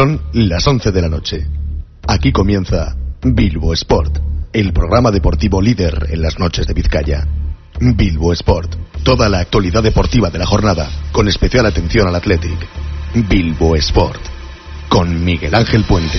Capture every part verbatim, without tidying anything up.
Son las once de la noche. Aquí comienza Bilbo Sport, el programa deportivo líder en las noches de Vizcaya. Bilbo Sport, toda la actualidad deportiva de la jornada, con especial atención al Athletic. Bilbo Sport, con Miguel Ángel Puente.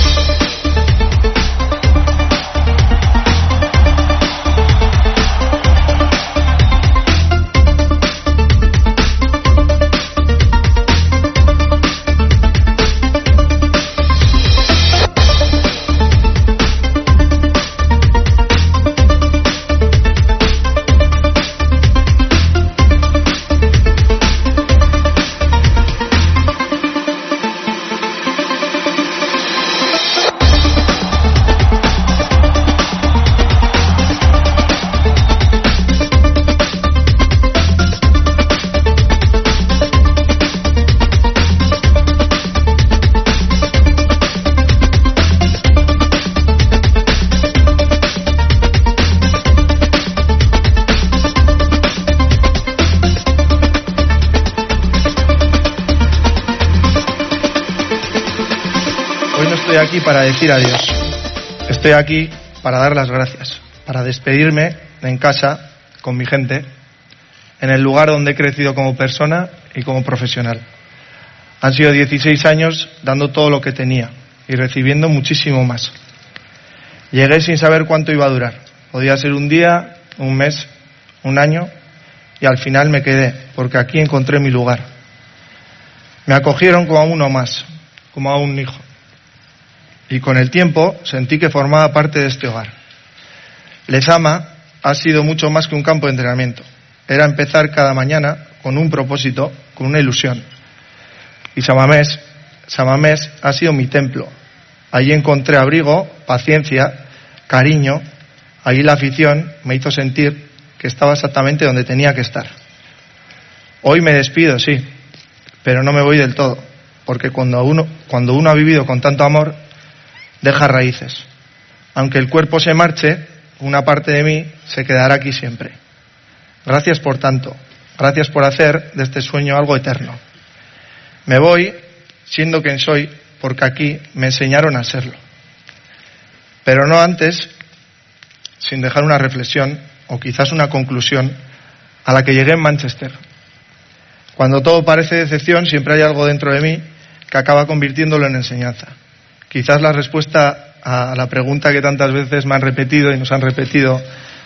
Aquí para decir adiós. Estoy aquí para dar las gracias, para despedirme en casa, con mi gente, en el lugar donde he crecido como persona y como profesional. Han sido dieciséis años dando todo lo que tenía y recibiendo muchísimo más. Llegué sin saber cuánto iba a durar. Podía ser un día, un mes, un año, y al final me quedé, porque aquí encontré mi lugar. Me acogieron como a uno más, como a un hijo. Y con el tiempo sentí que formaba parte de este hogar. Lezama ha sido mucho más que un campo de entrenamiento. Era empezar cada mañana con un propósito, con una ilusión. Y Samamés, Samamés ha sido mi templo. Allí encontré abrigo, paciencia, cariño. Allí la afición me hizo sentir que estaba exactamente donde tenía que estar. Hoy me despido, sí, pero no me voy del todo, porque cuando uno, cuando uno ha vivido con tanto amor, deja raíces. Aunque el cuerpo se marche, una parte de mí se quedará aquí siempre. Gracias por tanto. Gracias por hacer de este sueño algo eterno. Me voy siendo quien soy, porque aquí me enseñaron a serlo. Pero no antes, sin dejar una reflexión, o quizás una conclusión, a la que llegué en Manchester. Cuando todo parece decepción, siempre hay algo dentro de mí que acaba convirtiéndolo en enseñanza. Quizás la respuesta a la pregunta que tantas veces me han repetido y nos han repetido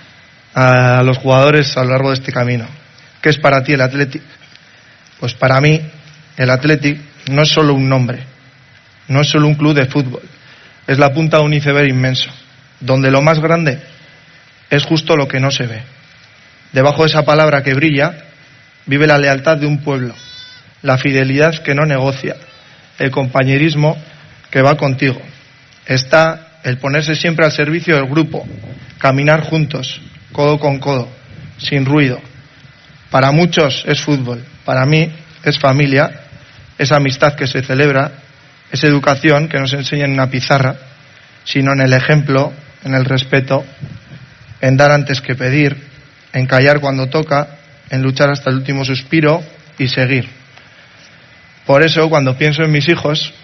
a los jugadores a lo largo de este camino. ¿Qué es para ti el Athletic? Pues para mí el Athletic no es solo un nombre, no es solo un club de fútbol, es la punta de un iceberg inmenso, donde lo más grande es justo lo que no se ve. Debajo de esa palabra que brilla vive la lealtad de un pueblo, la fidelidad que no negocia, el compañerismo que va contigo. Está el ponerse siempre al servicio del grupo, caminar juntos, codo con codo, sin ruido. Para muchos es fútbol, para mí es familia, es amistad que se celebra, es educación que no se enseña en una pizarra, sino en el ejemplo, en el respeto, en dar antes que pedir, en callar cuando toca, en luchar hasta el último suspiro y seguir. Por eso, cuando pienso en mis hijos,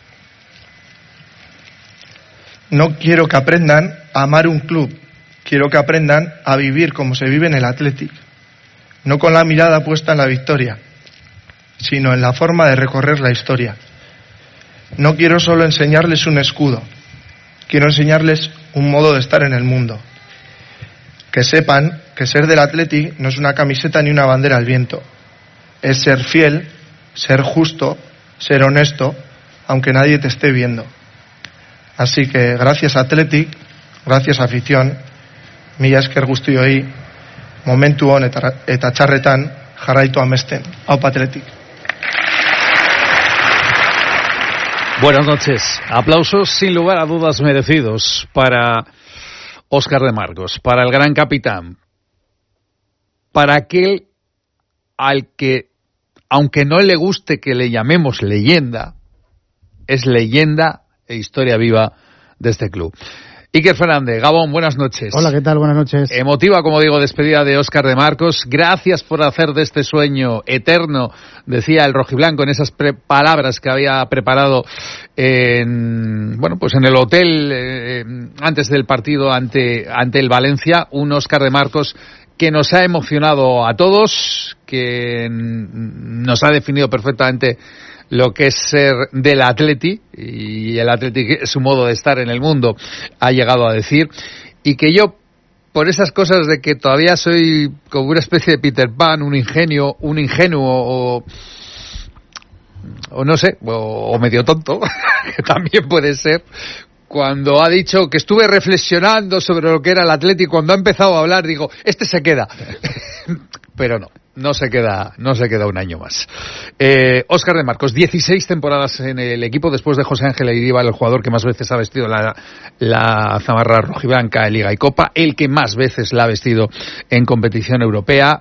no quiero que aprendan a amar un club, quiero que aprendan a vivir como se vive en el Athletic, no con la mirada puesta en la victoria, sino en la forma de recorrer la historia. No quiero solo enseñarles un escudo, quiero enseñarles un modo de estar en el mundo. Que sepan que ser del Athletic no es una camiseta ni una bandera al viento, es ser fiel, ser justo, ser honesto, aunque nadie te esté viendo. Así que gracias Athletic, gracias afición, mila esker guztioi, momentu hon eta, eta txarretan jarraitu amesten. Aupa Athletic. Buenas noches. Aplausos sin lugar a dudas merecidos para Óscar de Marcos, para el gran capitán, para aquel al que, aunque no le guste que le llamemos leyenda, es leyenda e historia viva de este club. Iker Fernández, Gabón, buenas noches. Hola, ¿qué tal? Buenas noches. Emotiva, como digo, despedida de Óscar de Marcos. Gracias por hacer de este sueño eterno, decía el rojiblanco en esas pre- palabras que había preparado en, bueno, pues en el hotel eh, antes del partido ante, ante el Valencia. Un Óscar de Marcos que nos ha emocionado a todos, que nos ha definido perfectamente lo que es ser del Atleti, y el Atleti, su modo de estar en el mundo, ha llegado a decir, y que yo, por esas cosas de que todavía soy como una especie de Peter Pan, un ingenio, un ingenuo o, o no sé, o, o medio tonto, que también puede ser, cuando ha dicho que estuve reflexionando sobre lo que era el Atleti, cuando ha empezado a hablar, digo, este se queda. Pero no, no se queda, no se queda un año más. Eh, Óscar de Marcos, dieciséis temporadas en el equipo, después de José Ángel Iribar, el jugador que más veces ha vestido la, la zamarra rojiblanca en Liga y Copa, el que más veces la ha vestido en competición europea.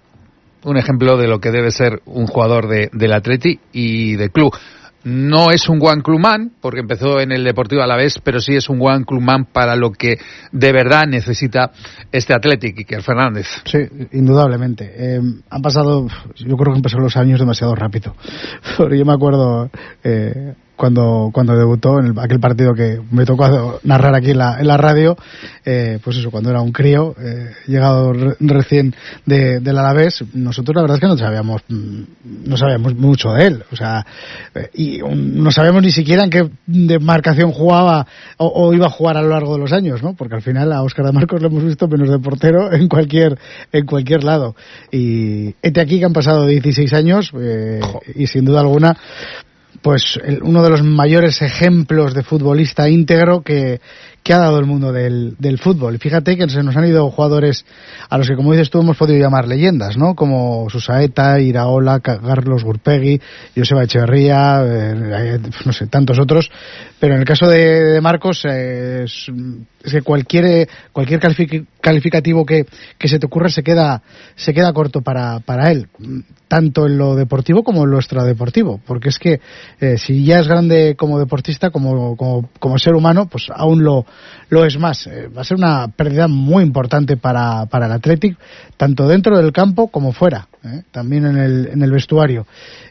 Un ejemplo de lo que debe ser un jugador de, del Atleti y del club. No es un One Club Man, porque empezó en el Deportivo Alavés, pero sí es un One Club Man para lo que de verdad necesita este Athletic, Iker Fernández. Sí, indudablemente. Eh, han pasado, yo creo que han pasado los años demasiado rápido. Porque yo me acuerdo eh, cuando cuando debutó en el, aquel partido que me tocó narrar aquí en la, en la radio, eh, pues eso, cuando era un crío, eh, llegado re, recién de, del Alavés, nosotros la verdad es que no sabíamos, no sabíamos mucho de él, o sea, eh, y un, no sabíamos ni siquiera en qué demarcación jugaba o, o iba a jugar a lo largo de los años, ¿no? Porque al final a Óscar de Marcos lo hemos visto menos de portero en cualquier en cualquier lado. Y este aquí que han pasado dieciséis años, eh, y sin duda alguna, pues el, uno de los mayores ejemplos de futbolista íntegro que, que ha dado el mundo del, del fútbol. Y fíjate que se nos han ido jugadores a los que, como dices tú, hemos podido llamar leyendas, ¿no? Como Susaeta, Iraola, Carlos Gurpegui, Joseba Echeverría, eh, no sé, tantos otros. Pero en el caso de, de Marcos, eh, es, es que cualquier cualquier calific, calificativo que, que se te ocurra se queda se queda corto para, para él, tanto en lo deportivo como en lo extradeportivo, porque es que eh, si ya es grande como deportista, como, como, como ser humano, pues aún lo lo es más. Eh, va a ser una pérdida muy importante para, para el Athletic, tanto dentro del campo como fuera, eh, también en el, en el vestuario.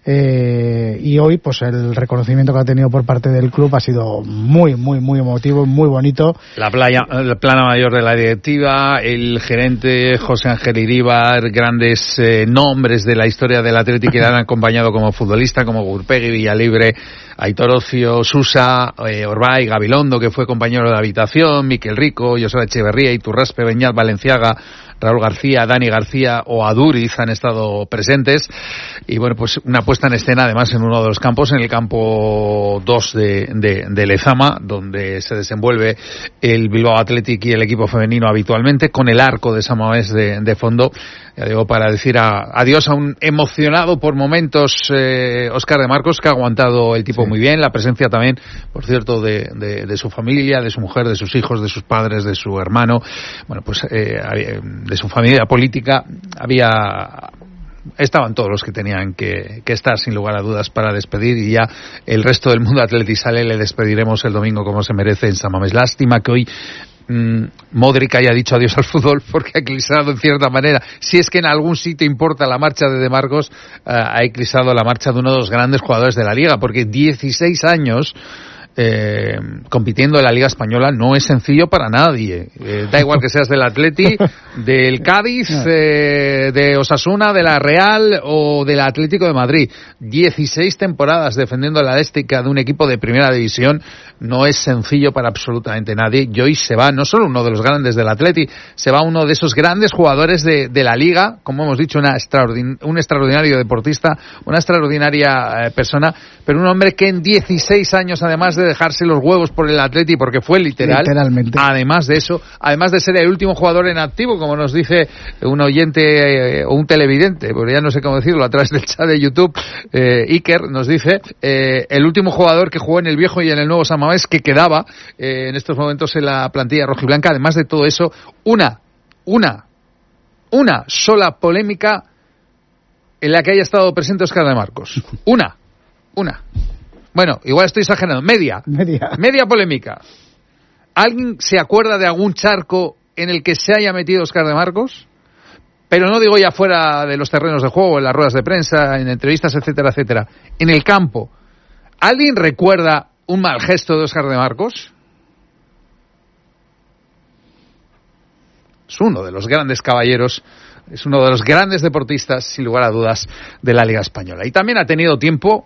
Eh, y hoy, pues el reconocimiento que ha tenido por parte del club ha sido muy, muy, muy emotivo, muy bonito. La, playa, la plana mayor de la directiva, el gerente José Ángel Iribar, grandes eh, nombres de la historia del Athletic que le han acompañado como futbolista, como Gurpegui, Villalibre, Aitor Ocio, Susa, eh, Orbay, Gabilondo, que fue compañero de habitación, Miquel Rico, Joseba Echeverría, Iturraspe, Beñat, Valenciaga, Raúl García, Dani García o Aduriz han estado presentes. Y bueno, pues una puesta en escena además en uno de los campos, en el campo dos de, de, de Lezama, donde se desenvuelve el Bilbao Athletic y el equipo femenino habitualmente, con el arco de Samamés de, de fondo. Ya digo, para decir a, adiós a un emocionado por momentos eh, Óscar de Marcos, que ha aguantado el tipo sí. muy bien. La presencia también, por cierto, de, de, de su familia, de su mujer, de sus hijos, de sus padres, de su hermano. Bueno, pues eh, de su familia política había... Estaban todos los que tenían que, que estar, sin lugar a dudas, para despedir, y ya el resto del mundo Atleti sale, le despediremos el domingo como se merece en San Mamés. Lástima que hoy mmm, Modric haya dicho adiós al fútbol, porque ha eclipsado en cierta manera, si es que en algún sitio importa la marcha de De Marcos, uh, ha eclipsado la marcha de uno de los grandes jugadores de la Liga, porque dieciséis años Eh, compitiendo en la Liga Española no es sencillo para nadie. Eh, da igual que seas del Atleti, del Cádiz, eh, de Osasuna, de la Real o del Atlético de Madrid. dieciséis temporadas defendiendo la estética de un equipo de primera división no es sencillo para absolutamente nadie. Y hoy se va no solo uno de los grandes del Atleti, se va uno de esos grandes jugadores de, de la Liga, como hemos dicho, una extraordin- un extraordinario deportista, una extraordinaria eh, persona, pero un hombre que en dieciséis años, además de dejarse los huevos por el Atleti, porque fue literal, literalmente, además de eso, además de ser el último jugador en activo, como nos dice un oyente eh, o un televidente, porque ya no sé cómo decirlo, a través del chat de YouTube, eh, Iker nos dice, eh, el último jugador que jugó en el viejo y en el nuevo San Mamés, que quedaba eh, en estos momentos en la plantilla rojiblanca. Además de todo eso, una, una, una sola polémica en la que haya estado presente Óscar de Marcos. Una, una. Bueno, igual estoy exagerando. Media. Media. Media polémica. ¿Alguien se acuerda de algún charco en el que se haya metido Óscar de Marcos? Pero no digo ya fuera de los terrenos de juego, en las ruedas de prensa, en entrevistas, etcétera, etcétera. En el campo, ¿alguien recuerda un mal gesto de Óscar de Marcos? Es uno de los grandes caballeros, es uno de los grandes deportistas, sin lugar a dudas, de la Liga Española. Y también ha tenido tiempo,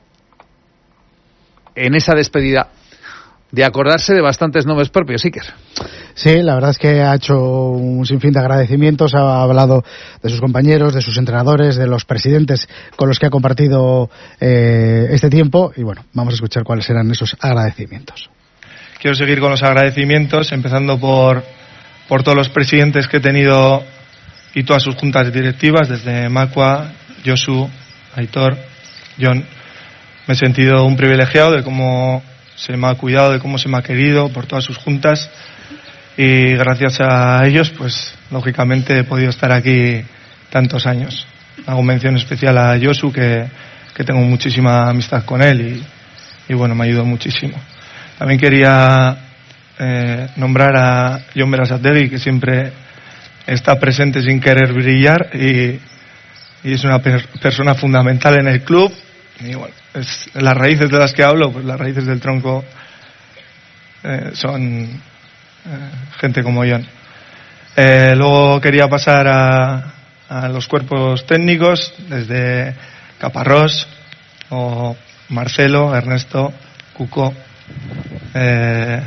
en esa despedida, de acordarse de bastantes nombres propios, Iker. Sí, la verdad es que ha hecho un sinfín de agradecimientos, ha hablado de sus compañeros, de sus entrenadores, de los presidentes con los que ha compartido eh, este tiempo, y bueno, vamos a escuchar cuáles eran esos agradecimientos. Quiero seguir con los agradecimientos, empezando por, por todos los presidentes que he tenido y todas sus juntas directivas, desde Macua, Josu, Aitor, John. Me he sentido un privilegiado de cómo se me ha cuidado, de cómo se me ha querido por todas sus juntas, y gracias a ellos, pues lógicamente he podido estar aquí tantos años. Hago mención especial a Josu, que, que tengo muchísima amistad con él y, y bueno, me ayudó muchísimo. También quería eh, nombrar a Jon Berasategui, que siempre está presente sin querer brillar y, y es una per- persona fundamental en el club. Y bueno, es, las raíces de las que hablo, pues las raíces del tronco eh, son eh, gente como John. Eh, luego quería pasar a, a los cuerpos técnicos, desde Caparrós, o Marcelo, Ernesto, Cuco, eh,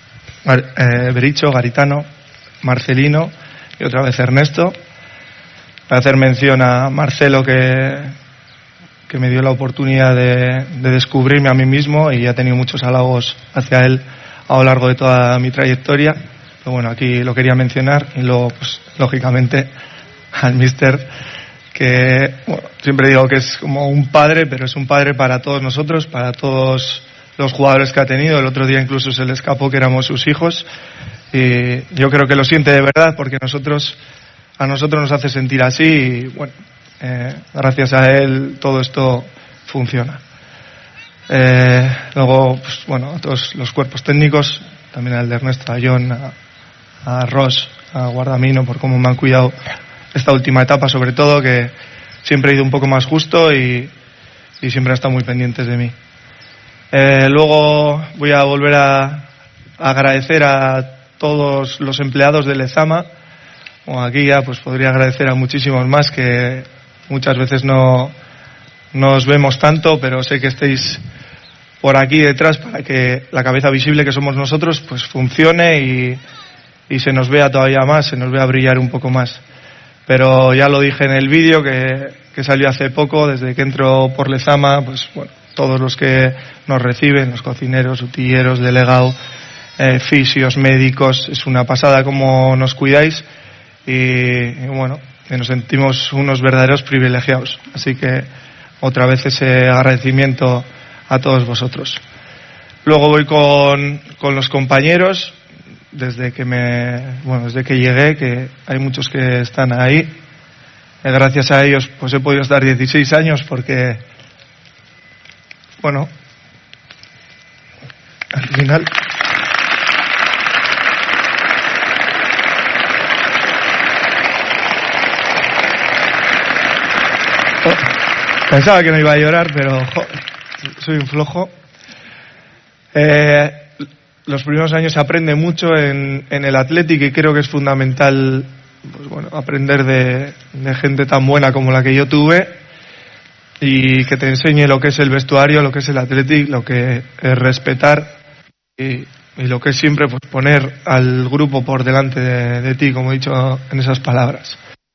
eh, Bericho, Garitano, Marcelino y otra vez Ernesto. Voy a hacer mención a Marcelo, que que me dio la oportunidad de, de descubrirme a mí mismo, y ha tenido muchos halagos hacia él a lo largo de toda mi trayectoria. Pero bueno, aquí lo quería mencionar. Y luego, pues lógicamente, al míster, que bueno, siempre digo que es como un padre, pero es un padre para todos nosotros, para todos los jugadores que ha tenido. El otro día incluso se le escapó que éramos sus hijos, y yo creo que lo siente de verdad, porque nosotros a nosotros nos hace sentir así, y bueno, Eh, gracias a él todo esto funciona. Eh, luego, pues, bueno, a todos los cuerpos técnicos, también al de Ernesto, a John, a, a Ross, a Guardamino, por cómo me han cuidado esta última etapa, sobre todo, que siempre he ido un poco más justo y, y siempre han estado muy pendientes de mí. Eh, luego voy a volver a, a agradecer a todos los empleados de Lezama. Bueno, aquí ya pues podría agradecer a muchísimos más, que muchas veces no, no os vemos tanto, pero sé que estéis por aquí detrás para que la cabeza visible que somos nosotros pues funcione y, y se nos vea todavía más, se nos vea brillar un poco más. Pero ya lo dije en el vídeo que, que salió hace poco, desde que entro por Lezama, pues bueno, todos los que nos reciben, los cocineros, utilleros, delegado, eh, fisios, médicos, es una pasada cómo nos cuidáis, y, y bueno, que nos sentimos unos verdaderos privilegiados. Así que otra vez ese agradecimiento a todos vosotros. Luego voy con, con los compañeros, desde que me, bueno, desde que llegué, que hay muchos que están ahí. Eh, gracias a ellos pues he podido estar dieciséis años, porque bueno, al final pensaba que no iba a llorar, pero jo, soy un flojo. Eh, los primeros años se aprende mucho en, en el Athletic, y creo que es fundamental pues bueno, aprender de, de gente tan buena como la que yo tuve, y que te enseñe lo que es el vestuario, lo que es el Athletic, lo que es respetar y, y lo que es siempre pues poner al grupo por delante de, de ti, como he dicho en esas palabras.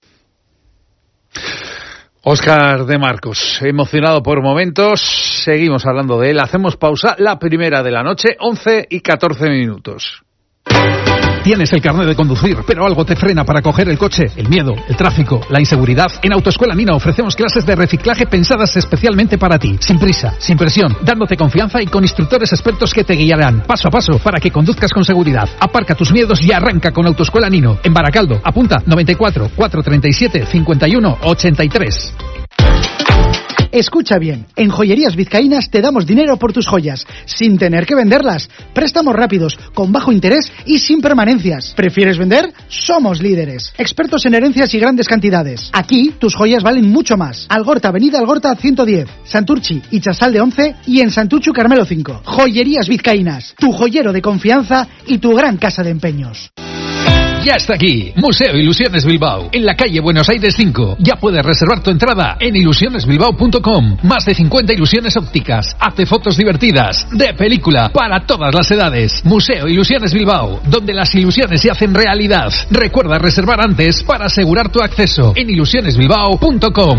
Óscar de Marcos, emocionado por momentos, seguimos hablando de él, hacemos pausa, la primera de la noche, once y catorce minutos. Tienes el carnet de conducir, pero algo te frena para coger el coche. El miedo, el tráfico, la inseguridad. En Autoescuela Nina ofrecemos clases de reciclaje pensadas especialmente para ti. Sin prisa, sin presión, dándote confianza y con instructores expertos que te guiarán paso a paso para que conduzcas con seguridad. Aparca tus miedos y arranca con Autoescuela Nino. En Baracaldo, apunta noventa y cuatro, cuatrocientos treinta y siete, cincuenta y uno, ochenta y tres. Escucha bien, en Joyerías Vizcaínas te damos dinero por tus joyas, sin tener que venderlas. Préstamos rápidos, con bajo interés y sin permanencias. ¿Prefieres vender? Somos líderes. Expertos en herencias y grandes cantidades. Aquí, tus joyas valen mucho más. Algorta, Avenida Algorta ciento diez, Santurchi y Chasal de once y en Santuchu Carmelo cinco. Joyerías Vizcaínas, tu joyero de confianza y tu gran casa de empeños. Ya está aquí, Museo Ilusiones Bilbao, en la calle Buenos Aires cinco. Ya puedes reservar tu entrada en ilusiones bilbao punto com. Más de cincuenta ilusiones ópticas, hazte fotos divertidas, de película, para todas las edades. Museo Ilusiones Bilbao, donde las ilusiones se hacen realidad. Recuerda reservar antes para asegurar tu acceso en ilusiones bilbao punto com.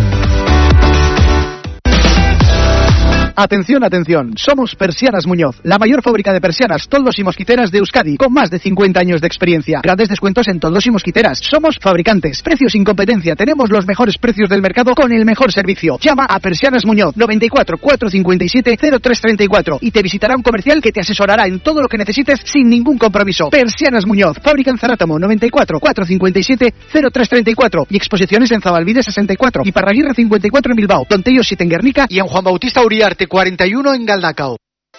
Atención, atención, somos Persianas Muñoz, la mayor fábrica de persianas, toldos y mosquiteras de Euskadi, con más de cincuenta años de experiencia. Grandes descuentos en toldos y mosquiteras. Somos fabricantes, precios sin competencia, tenemos los mejores precios del mercado con el mejor servicio. Llama a Persianas Muñoz, noventa y cuatro, cuatrocientos cincuenta y siete, cero tres treinta y cuatro y te visitará un comercial que te asesorará en todo lo que necesites sin ningún compromiso. Persianas Muñoz, fábrica en Zarátamo, noventa y cuatro, cuatrocientos cincuenta y siete, cero tres treinta y cuatro y exposiciones en Zabalbide sesenta y cuatro y Parraguirre cincuenta y cuatro en Bilbao, Tontello siete en Guernica y en Juan Bautista Uriarte cuarenta y uno en Galdacao.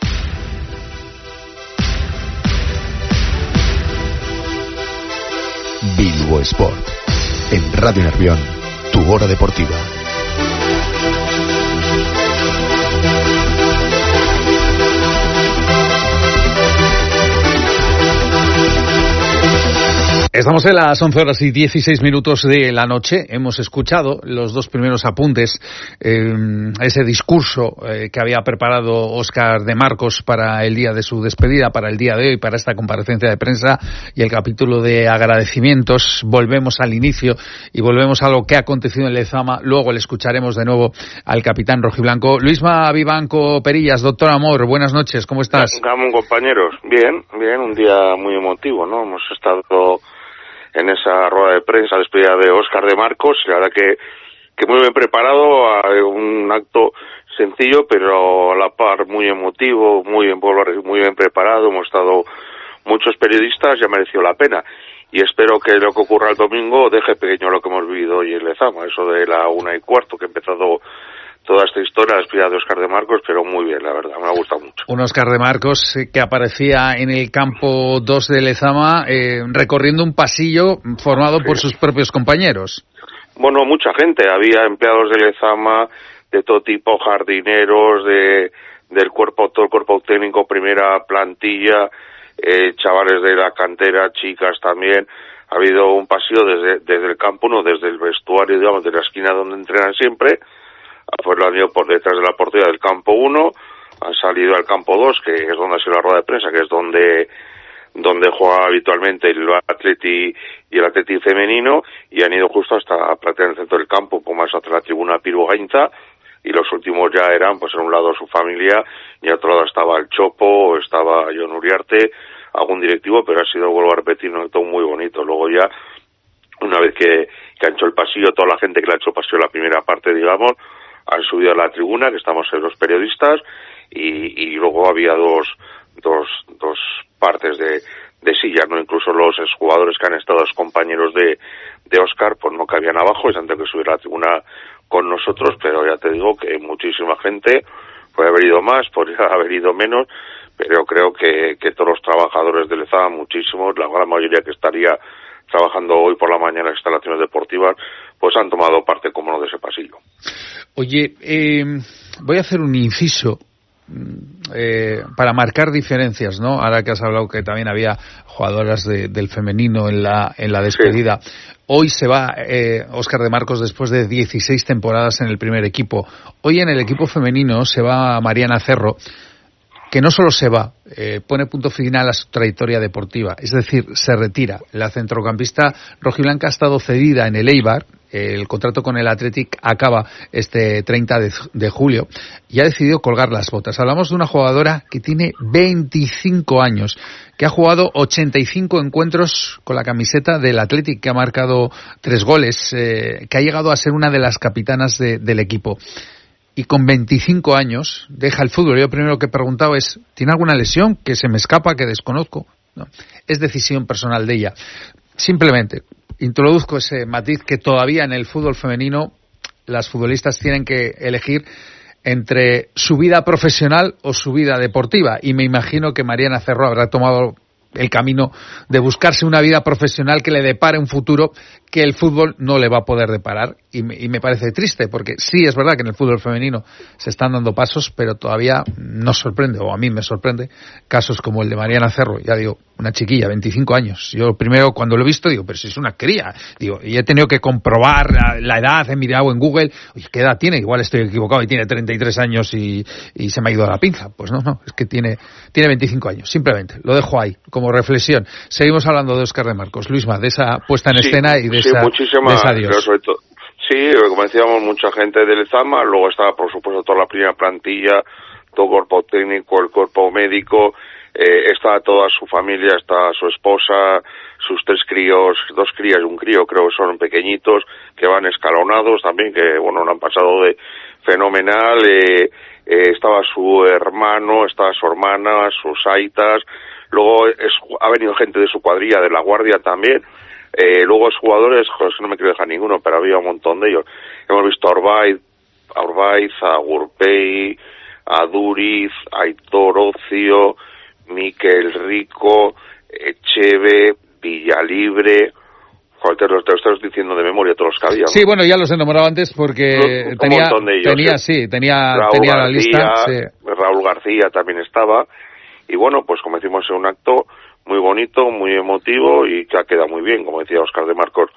Bilbo Sport, en Radio Nervión, tu hora deportiva. Estamos en las once horas y dieciséis minutos de la noche. Hemos escuchado los dos primeros apuntes, eh, ese discurso eh, que había preparado Óscar de Marcos para el día de su despedida, para el día de hoy, para esta comparecencia de prensa y el capítulo de agradecimientos. Volvemos al inicio y volvemos a lo que ha acontecido en Lezama. Luego le escucharemos de nuevo al capitán rojiblanco. Luisma Vivanco Perillas, doctor Amor, buenas noches, ¿cómo estás? Gamón, compañeros, bien, bien, un día muy emotivo, ¿no? Hemos estado en esa rueda de prensa, despedida de Óscar de Marcos, la verdad que, que muy bien preparado, a un acto sencillo, pero a la par muy emotivo, muy bien, muy bien preparado, hemos estado muchos periodistas, ya mereció la pena, y espero que lo que ocurra el domingo deje pequeño lo que hemos vivido hoy en Lezama, eso de la una y cuarto que ha empezado toda esta historia, la despedida de Óscar de Marcos, pero muy bien, la verdad, me ha gustado mucho. Un Óscar de Marcos eh, que aparecía en el campo dos de Lezama, eh, recorriendo un pasillo formado sí. por sus propios compañeros. Bueno, mucha gente, había empleados de Lezama, de todo tipo, jardineros, de del cuerpo, todo el cuerpo técnico, primera plantilla, eh, chavales de la cantera, chicas también. Ha habido un pasillo desde, desde el campo uno, desde el vestuario, digamos, de la esquina donde entrenan siempre, pues lo han ido por detrás de la portería del campo uno, han salido al campo dos, que es donde ha sido la rueda de prensa, que es donde donde juega habitualmente el Atleti y el Atleti femenino, y han ido justo hasta prácticamente en el centro del campo, como es hasta la tribuna Piru Gainza, y los últimos ya eran, pues en un lado su familia, y al otro lado estaba el Chopo, estaba Jon Uriarte, algún directivo, pero ha sido, vuelvo a repetir, un acto muy bonito. Luego ya, una vez que, que han hecho el pasillo, toda la gente que le ha hecho el pasillo la primera parte, digamos, han subido a la tribuna, que estamos en los periodistas, y, y luego había dos, dos, dos partes de, de sillas, ¿no? Incluso los exjugadores que han estado, los compañeros de, de Óscar, pues no cabían abajo, y se han tenido que subir a la tribuna con nosotros, pero ya te digo que muchísima gente, puede haber ido más, podría haber ido menos, pero creo que, que todos los trabajadores de Lezama, muchísimos, la gran mayoría que estaría trabajando hoy por la mañana en las instalaciones deportivas, pues han tomado parte, como no, de ese pasillo. Oye, eh, voy a hacer un inciso eh, para marcar diferencias, ¿no? Ahora que has hablado que también había jugadoras de, del femenino en la en la despedida. Sí. Hoy se va eh, Óscar de Marcos después de dieciséis temporadas en el primer equipo. Hoy en el equipo femenino se va Mariana Cerro, que no solo se va, eh, pone punto final a su trayectoria deportiva, es decir, se retira. La centrocampista rojiblanca ha estado cedida en el Eibar, el contrato con el Athletic acaba este treinta de julio y ha decidido colgar las botas. Hablamos de una jugadora que tiene veinticinco años, que ha jugado ochenta y cinco encuentros con la camiseta del Athletic, que ha marcado tres goles, eh, que ha llegado a ser una de las capitanas de, del equipo. Y con veinticinco años deja el fútbol. Yo primero que he preguntado es, ¿tiene alguna lesión que se me escapa, que desconozco? No, es decisión personal de ella. Simplemente introduzco ese matiz que todavía en el fútbol femenino las futbolistas tienen que elegir entre su vida profesional o su vida deportiva, y me imagino que Mariana Cerro habrá tomado el camino de buscarse una vida profesional que le depare un futuro que el fútbol no le va a poder deparar, y me, y me parece triste, porque sí es verdad que en el fútbol femenino se están dando pasos, pero todavía nos sorprende, o a mí me sorprende, casos como el de Mariana Cerro, ya digo, una chiquilla, veinticinco años. Yo primero cuando lo he visto digo, pero si es una cría, digo, y he tenido que comprobar la, la edad, he mirado en Google, oye, ¿qué edad tiene? Igual estoy equivocado y tiene treinta y tres años y, y se me ha ido a la pinza. Pues no, no, es que tiene, tiene veinticinco años, simplemente, lo dejo ahí, como reflexión. Seguimos hablando de Óscar de Marcos. Luisma, de esa puesta en sí, escena y de sí, esa, muchísimas, de esa adiós. Sobre todo, sí, como decíamos, mucha gente del Lezama, luego estaba, por supuesto, toda la primera plantilla, todo el cuerpo técnico, el cuerpo médico, eh, está toda su familia, está su esposa, sus tres críos, dos crías y un crío, creo que son pequeñitos, que van escalonados también, que, bueno, lo han pasado de fenomenal, eh, eh, estaba su hermano, estaba su hermana, sus aitas, luego es, ha venido gente de su cuadrilla, de la guardia también. Eh, luego los jugadores, joder, no me quiero dejar ninguno, pero había un montón de ellos. Hemos visto a Orbaiz, a Orbaiz, a Gurpey, a Duriz, a Aitor Ocio, Miquel Rico, Echeve, Villalibre. Joder, te lo, te lo estás diciendo de memoria todos los que había, ¿no? Sí, bueno, ya los he nombrado antes porque un tenía, montón de ellos, tenía, ¿eh? sí, tenía, Raúl tenía la García, lista. Sí. Raúl García también estaba. Y bueno, pues como decimos, es un acto muy bonito, muy emotivo y que ha quedado muy bien. Como decía Óscar de Marcos,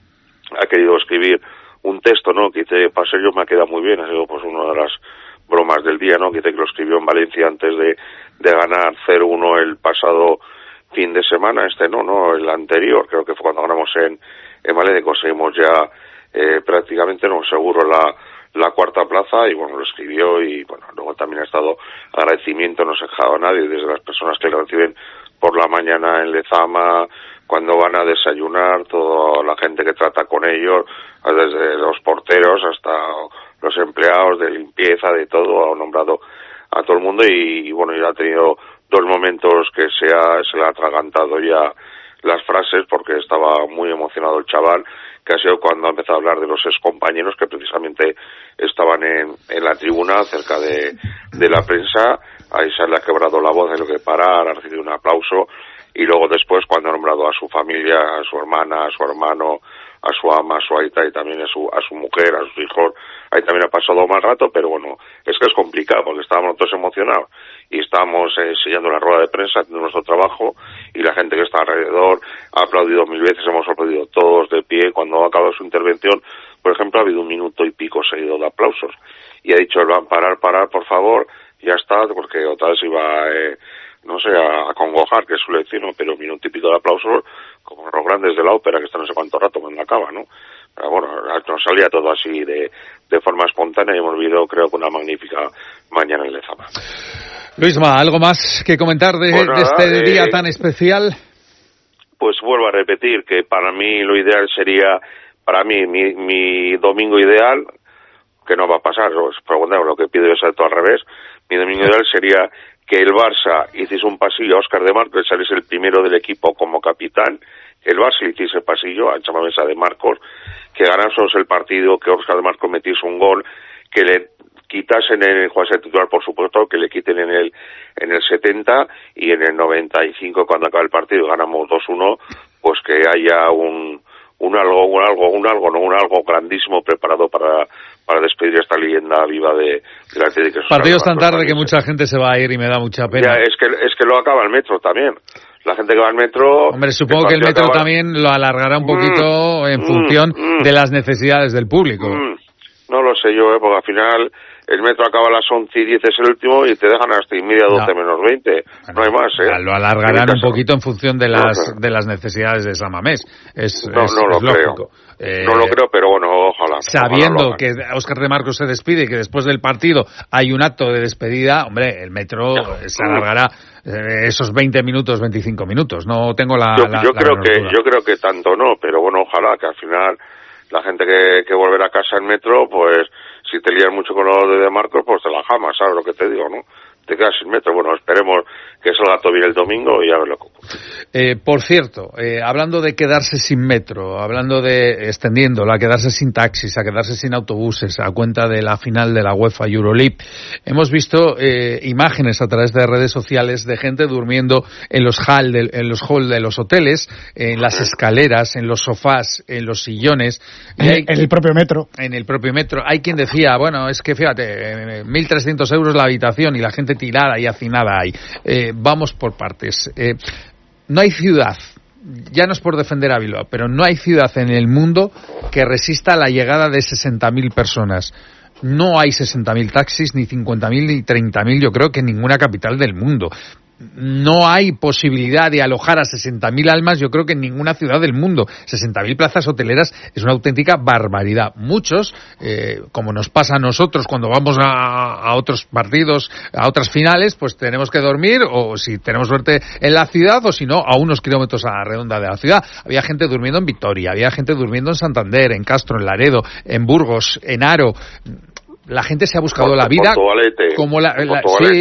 ha querido escribir un texto, ¿no? Que dice, para ser yo me ha quedado muy bien. Ha sido pues una de las bromas del día, ¿no? Que dice que lo escribió en Valencia antes de, de ganar cero uno el pasado fin de semana. Este no, no, el anterior, creo que fue cuando ganamos en, en Valencia, conseguimos ya eh, prácticamente, no, seguro la la cuarta plaza, y bueno, lo escribió, y bueno, luego también ha estado agradecimiento, no se ha dejado a nadie, desde las personas que le reciben por la mañana en Lezama, cuando van a desayunar, toda la gente que trata con ellos, desde los porteros hasta los empleados de limpieza, de todo, ha nombrado a todo el mundo, y, y bueno, ya ha tenido dos momentos que se, ha, se le ha atragantado ya las frases, porque estaba muy emocionado el chaval, que ha sido cuando ha empezado a hablar de los excompañeros que precisamente estaban en, en la tribuna cerca de, de la prensa. Ahí se le ha quebrado la voz de lo que parar, ha recibido un aplauso, y luego después cuando ha nombrado a su familia, a su hermana, a su hermano, a su ama, a su aita y también a su, a su mujer, a sus hijos, ahí también ha pasado mal rato, pero bueno, es que es complicado porque estábamos todos emocionados y estábamos eh, sellando la rueda de prensa haciendo nuestro trabajo, y la gente que está alrededor ha aplaudido mil veces, hemos aplaudido todos de pie. Cuando ha acabado su intervención, por ejemplo, ha habido un minuto y pico seguido de aplausos, y ha dicho, van parar, parar, por favor, ya está, porque otra vez iba, eh, no sé, a, a congojar, que es su lección, ¿no? Pero un minuto y pico de aplausos, como los grandes de la ópera, que están no sé cuánto rato cuando acaba, ¿no? Pero bueno, nos salía todo así de, de forma espontánea, y hemos vivido, creo que una magnífica mañana en Lezama. Luisma, ¿algo más que comentar de, pues nada, de este eh, día tan especial? Pues vuelvo a repetir que para mí lo ideal sería, para mí, mi, mi domingo ideal, que no va a pasar, os preguntamos, lo que pido es todo al revés, mi domingo ideal sería que el Barça hiciese un pasillo a Óscar de Marcos, saliese el primero del equipo como capitán, que el Barça hiciese pasillo a Chamamesa de Marcos, que ganásemos el partido, que Óscar de Marcos metiese un gol, que le quitasen en el jugador titular, por supuesto, que le quiten en el en el setenta, y en el noventa y cinco, cuando acabe el partido, ganamos dos uno, pues que haya un un algo, un algo, un algo, no un algo grandísimo preparado para para despedir esta leyenda viva de, de la Atlético. Partidos tan tarde que mucha gente se va a ir y me da mucha pena. Ya, es que es que lo acaba el metro también. La gente que va al metro... Hombre, supongo que el metro acaba... también lo alargará un poquito mm, en función mm, de las necesidades del público. Mm, no lo sé yo, ¿eh? Porque al final el metro acaba a las once y diez, es el último, y te dejan hasta y media, doce no. menos veinte. Bueno, no hay más, ¿eh? Lo alargarán un poquito en función de las no, no. de las necesidades de San Mamés. Es, no, es, no lo es lógico. Creo. Eh, no lo creo, pero bueno, ojalá. Sabiendo ojalá que Óscar de Marcos se despide y que después del partido hay un acto de despedida, hombre, el metro no, se alargará eh, esos veinte minutos, veinticinco minutos. No tengo la... Yo, la, yo la creo que duda. Yo creo que tanto no, pero bueno, ojalá que al final la gente que, que volverá a casa en metro, pues si te lías mucho con lo de, de Marcos, pues te la jamas, ¿sabes lo que te digo, no? te quedas sin metro. Bueno, esperemos que salga todo bien el domingo y a ver lo que ocurre. Eh, por cierto, eh, hablando de quedarse sin metro, hablando de, extendiéndolo, a quedarse sin taxis, a quedarse sin autobuses, a cuenta de la final de la UEFA Euroleague, hemos visto eh, imágenes a través de redes sociales de gente durmiendo en los hall de, en los hall de los hoteles, en las escaleras, en los sofás, en los sillones. En, hay, en el propio metro. En el propio metro. Hay quien decía, bueno, es que fíjate, mil trescientos euros la habitación y la gente tirada y hacinada ahí. Eh, vamos por partes. Eh, no hay ciudad, ya no es por defender a Bilbao, pero no hay ciudad en el mundo que resista la llegada de sesenta mil personas. No hay sesenta mil taxis, ni cincuenta mil, ni treinta mil, yo creo que en ninguna capital del mundo. No hay posibilidad de alojar a sesenta mil almas, yo creo que en ninguna ciudad del mundo. sesenta mil plazas hoteleras es una auténtica barbaridad. Muchos, eh, como nos pasa a nosotros cuando vamos a, a otros partidos, a otras finales, pues tenemos que dormir, o si tenemos suerte en la ciudad, o si no, a unos kilómetros a la redonda de la ciudad. Había gente durmiendo en Vitoria, había gente durmiendo en Santander, en Castro, en Laredo, en Burgos, en Aro. La gente se ha buscado Porto, la vida Portugalete, como la, la, sí,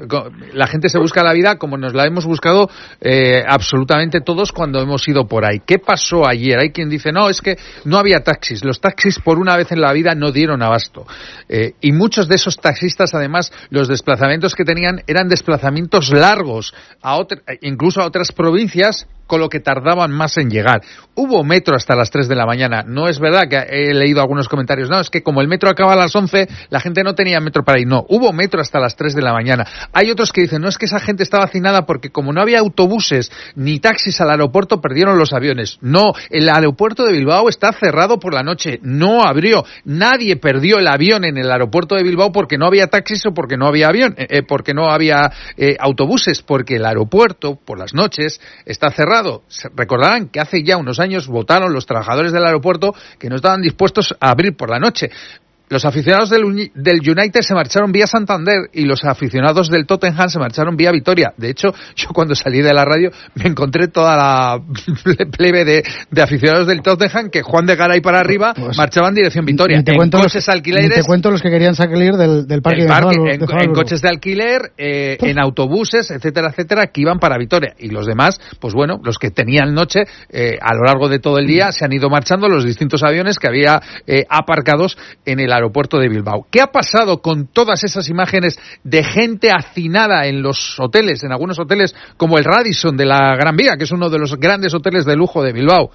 la gente se busca la vida como nos la hemos buscado eh, absolutamente todos cuando hemos ido por ahí. ¿Qué pasó ayer? Hay quien dice, no, es que no había taxis. Los taxis por una vez en la vida no dieron abasto. Eh, y muchos de esos taxistas, además, los desplazamientos que tenían eran desplazamientos largos, a otra, incluso a otras provincias, con lo que tardaban más en llegar. Hubo metro hasta las tres de la mañana. No es verdad que he leído algunos comentarios. No, es que como el metro acaba a las once, la gente no tenía metro para ir. No, hubo metro hasta las tres de la mañana. Hay otros que dicen, no, es que esa gente estaba hacinada porque como no había autobuses ni taxis al aeropuerto, perdieron los aviones. No, el aeropuerto de Bilbao está cerrado por la noche. No abrió. Nadie perdió el avión en el aeropuerto de Bilbao porque no había taxis o porque no había avión, eh, porque no había eh, autobuses, porque el aeropuerto por las noches está cerrado. Recordarán que hace ya unos años votaron los trabajadores del aeropuerto que no estaban dispuestos a abrir por la noche. Los aficionados del, del United se marcharon vía Santander y los aficionados del Tottenham se marcharon vía Vitoria. De hecho, yo cuando salí de la radio me encontré toda la plebe de, de aficionados del Tottenham que Juan de Garay para arriba pues, marchaban dirección Vitoria. Ni te, en cuento coches los, alquileres. Ni te cuento los que querían salir del, del parque, parque de en, en coches de alquiler, eh, en autobuses, etcétera, etcétera, que iban para Vitoria. Y los demás, pues bueno, los que tenían noche, eh, a lo largo de todo el día se han ido marchando los distintos aviones que había eh, aparcados en el aeropuerto de Bilbao. ¿Qué ha pasado con todas esas imágenes de gente hacinada en los hoteles, en algunos hoteles como el Radisson de la Gran Vía, que es uno de los grandes hoteles de lujo de Bilbao?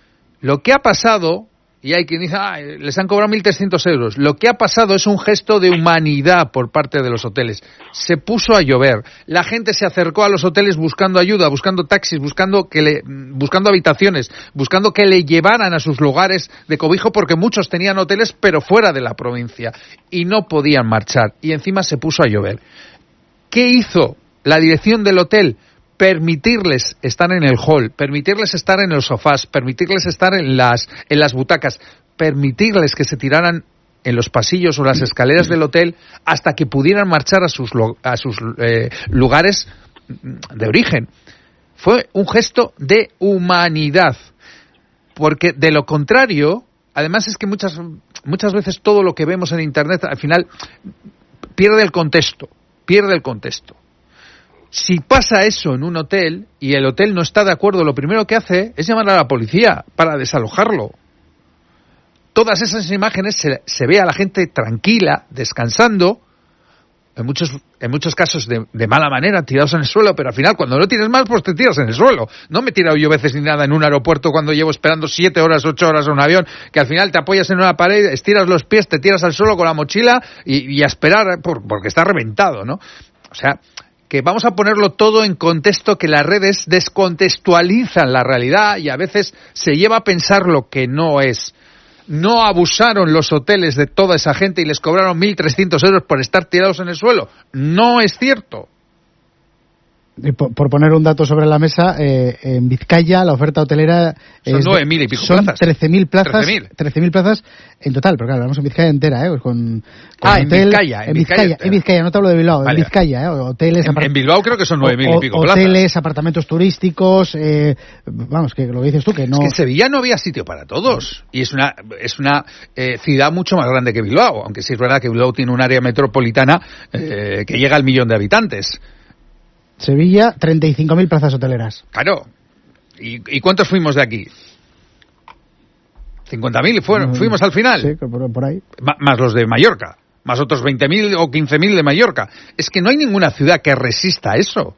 Lo que ha pasado, y hay quien dice, ah, les han cobrado mil trescientos euros, lo que ha pasado es un gesto de humanidad por parte de los hoteles. Se puso a llover, la gente se acercó a los hoteles buscando ayuda, buscando taxis, buscando que le, buscando habitaciones, buscando que le llevaran a sus lugares de cobijo, porque muchos tenían hoteles pero fuera de la provincia y no podían marchar, y encima se puso a llover. ¿Qué hizo la dirección del hotel? Permitirles estar en el hall, permitirles estar en los sofás, permitirles estar en las, en las butacas, permitirles que se tiraran en los pasillos o las escaleras del hotel hasta que pudieran marchar a sus, a sus eh, lugares de origen. Fue un gesto de humanidad, porque de lo contrario, además es que muchas, muchas veces todo lo que vemos en Internet al final pierde el contexto, pierde el contexto. Si pasa eso en un hotel y el hotel no está de acuerdo, lo primero que hace es llamar a la policía para desalojarlo. Todas esas imágenes se, se ve a la gente tranquila, descansando, en muchos, en muchos casos de, de mala manera, tirados en el suelo, pero al final cuando no tienes más, pues te tiras en el suelo. No me he tirado yo veces ni nada en un aeropuerto cuando llevo esperando siete horas, ocho horas en un avión, que al final te apoyas en una pared, estiras los pies, te tiras al suelo con la mochila y, y a esperar por, porque está reventado, ¿no? O sea, que vamos a ponerlo todo en contexto, que las redes descontextualizan la realidad y a veces se lleva a pensar lo que no es. No abusaron los hoteles de toda esa gente y les cobraron mil trescientos euros por estar tirados en el suelo. No es cierto. Y por, por poner un dato sobre la mesa, eh, en Vizcaya la oferta hotelera son nueve mil y pico son plazas. trece mil plazas, trece mil plazas en total, pero claro, hablamos en Vizcaya entera, ¿eh? Con, con ah, hotel, en Vizcaya, en en Vizcaya, Vizcaya, en Vizcaya, no te hablo de Bilbao, vale. En Vizcaya, ¿eh? Hoteles, en, en Bilbao creo que son nueve mil y pico hoteles, plazas. Hoteles, apartamentos turísticos, eh, vamos, que lo que dices tú, que no... Es que en Sevilla no había sitio para todos, y es una es una eh, ciudad mucho más grande que Bilbao, aunque sí es verdad que Bilbao tiene un área metropolitana eh, que llega al millón de habitantes. Sevilla, treinta y cinco mil plazas hoteleras. Claro. ¿Y, y cuántos fuimos de aquí? cincuenta mil fueron, fuimos al final. Sí, por, por ahí. M- más los de Mallorca. Más otros veinte mil o quince mil de Mallorca. Es que no hay ninguna ciudad que resista eso.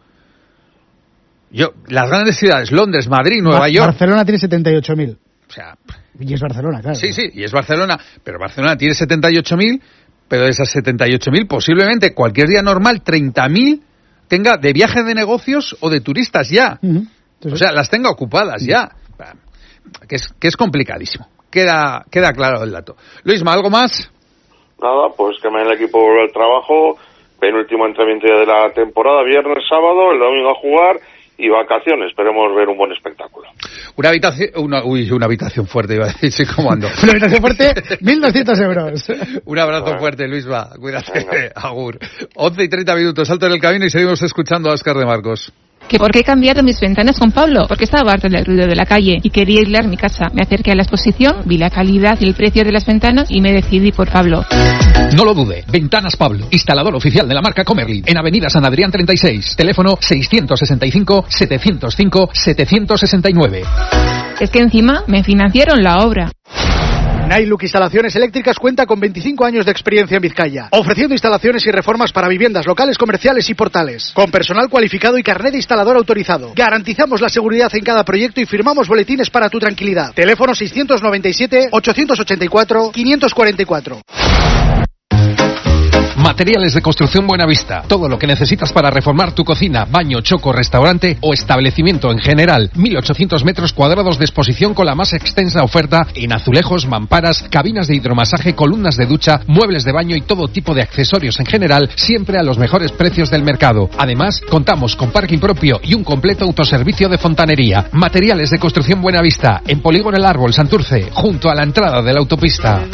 Yo, las grandes ciudades, Londres, Madrid, Nueva Ba- York... Barcelona tiene setenta y ocho mil. O sea... Y es Barcelona, claro. Sí, sí, y es Barcelona. Pero Barcelona tiene setenta y ocho mil, pero de esas setenta y ocho mil, posiblemente cualquier día normal, treinta mil tenga de viaje de negocios o de turistas ya. Uh-huh. Entonces, o sea, las tenga ocupadas ya. Que es, que es complicadísimo. Queda, queda claro el dato. Luisma, ¿algo más? Nada, pues que mañana el equipo vuelve al trabajo, penúltimo entrenamiento ya de la temporada, viernes, sábado, el domingo a jugar y vacaciones. Esperemos ver un buen espectáculo. Una habitación, una, uy, una habitación fuerte, iba a decir, sí, ¿cómo ando? Una habitación fuerte, mil doscientos euros. Un abrazo bueno. fuerte, Luisma. Cuídate, agur. once y treinta minutos, salto en el camino y seguimos escuchando a Óscar de Marcos. ¿Que por qué he cambiado mis ventanas con Pablo? Porque estaba harto del ruido de la calle y quería aislar mi casa. Me acerqué a la exposición, vi la calidad y el precio de las ventanas y me decidí por Pablo. No lo dude, Ventanas Pablo, instalador oficial de la marca Comerlin, en Avenida San Adrián treinta y seis, teléfono seiscientos sesenta y cinco, setecientos cinco, setecientos sesenta y nueve. Es que encima me financiaron la obra. Nailuk Instalaciones Eléctricas cuenta con veinticinco años de experiencia en Vizcaya, ofreciendo instalaciones y reformas para viviendas, locales, comerciales y portales, con personal cualificado y carnet de instalador autorizado. Garantizamos la seguridad en cada proyecto y firmamos boletines para tu tranquilidad. Teléfono seiscientos noventa y siete, ochocientos ochenta y cuatro, quinientos cuarenta y cuatro. Materiales de Construcción Buenavista. Todo lo que necesitas para reformar tu cocina, baño, choco, restaurante o establecimiento en general. mil ochocientos metros cuadrados de exposición con la más extensa oferta en azulejos, mamparas, cabinas de hidromasaje, columnas de ducha, muebles de baño y todo tipo de accesorios en general, siempre a los mejores precios del mercado. Además, contamos con parking propio y un completo autoservicio de fontanería. Materiales de Construcción Buenavista, en Polígono El Árbol, Santurce, junto a la entrada de la autopista.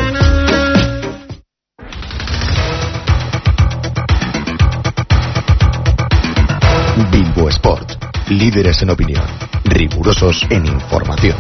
Bilbo Sport, líderes en opinión, rigurosos en información.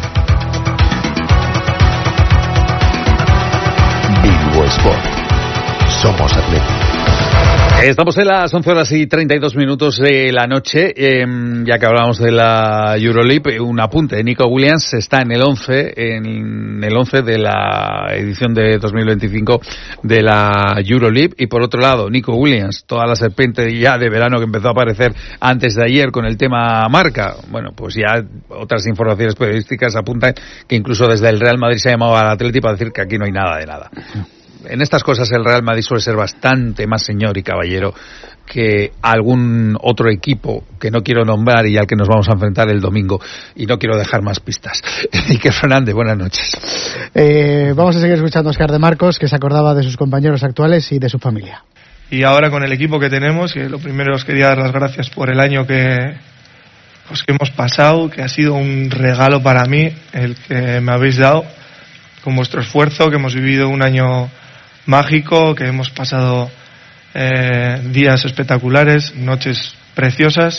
Bilbo Sport, somos atletas. Estamos en las once horas y treinta y dos minutos de la noche, eh, ya que hablábamos de la Euroleague, un apunte, Nico Williams está en el once, en el once de la edición de dos mil veinticinco de la Euroleague, y por otro lado, Nico Williams, toda la serpiente ya de verano que empezó a aparecer antes de ayer con el tema marca, bueno, pues ya otras informaciones periodísticas apuntan que incluso desde el Real Madrid se ha llamado al Atleti para decir que aquí no hay nada de nada. En estas cosas el Real Madrid suele ser bastante más señor y caballero que algún otro equipo que no quiero nombrar y al que nos vamos a enfrentar el domingo, y no quiero dejar más pistas. Iker Fernández, buenas noches. Eh, vamos a seguir escuchando a Óscar de Marcos, que se acordaba de sus compañeros actuales y de su familia. Y ahora con el equipo que tenemos, que lo primero os quería dar las gracias por el año que, pues, que hemos pasado, que ha sido un regalo para mí el que me habéis dado con vuestro esfuerzo, que hemos vivido un año mágico, que hemos pasado eh, días espectaculares, noches preciosas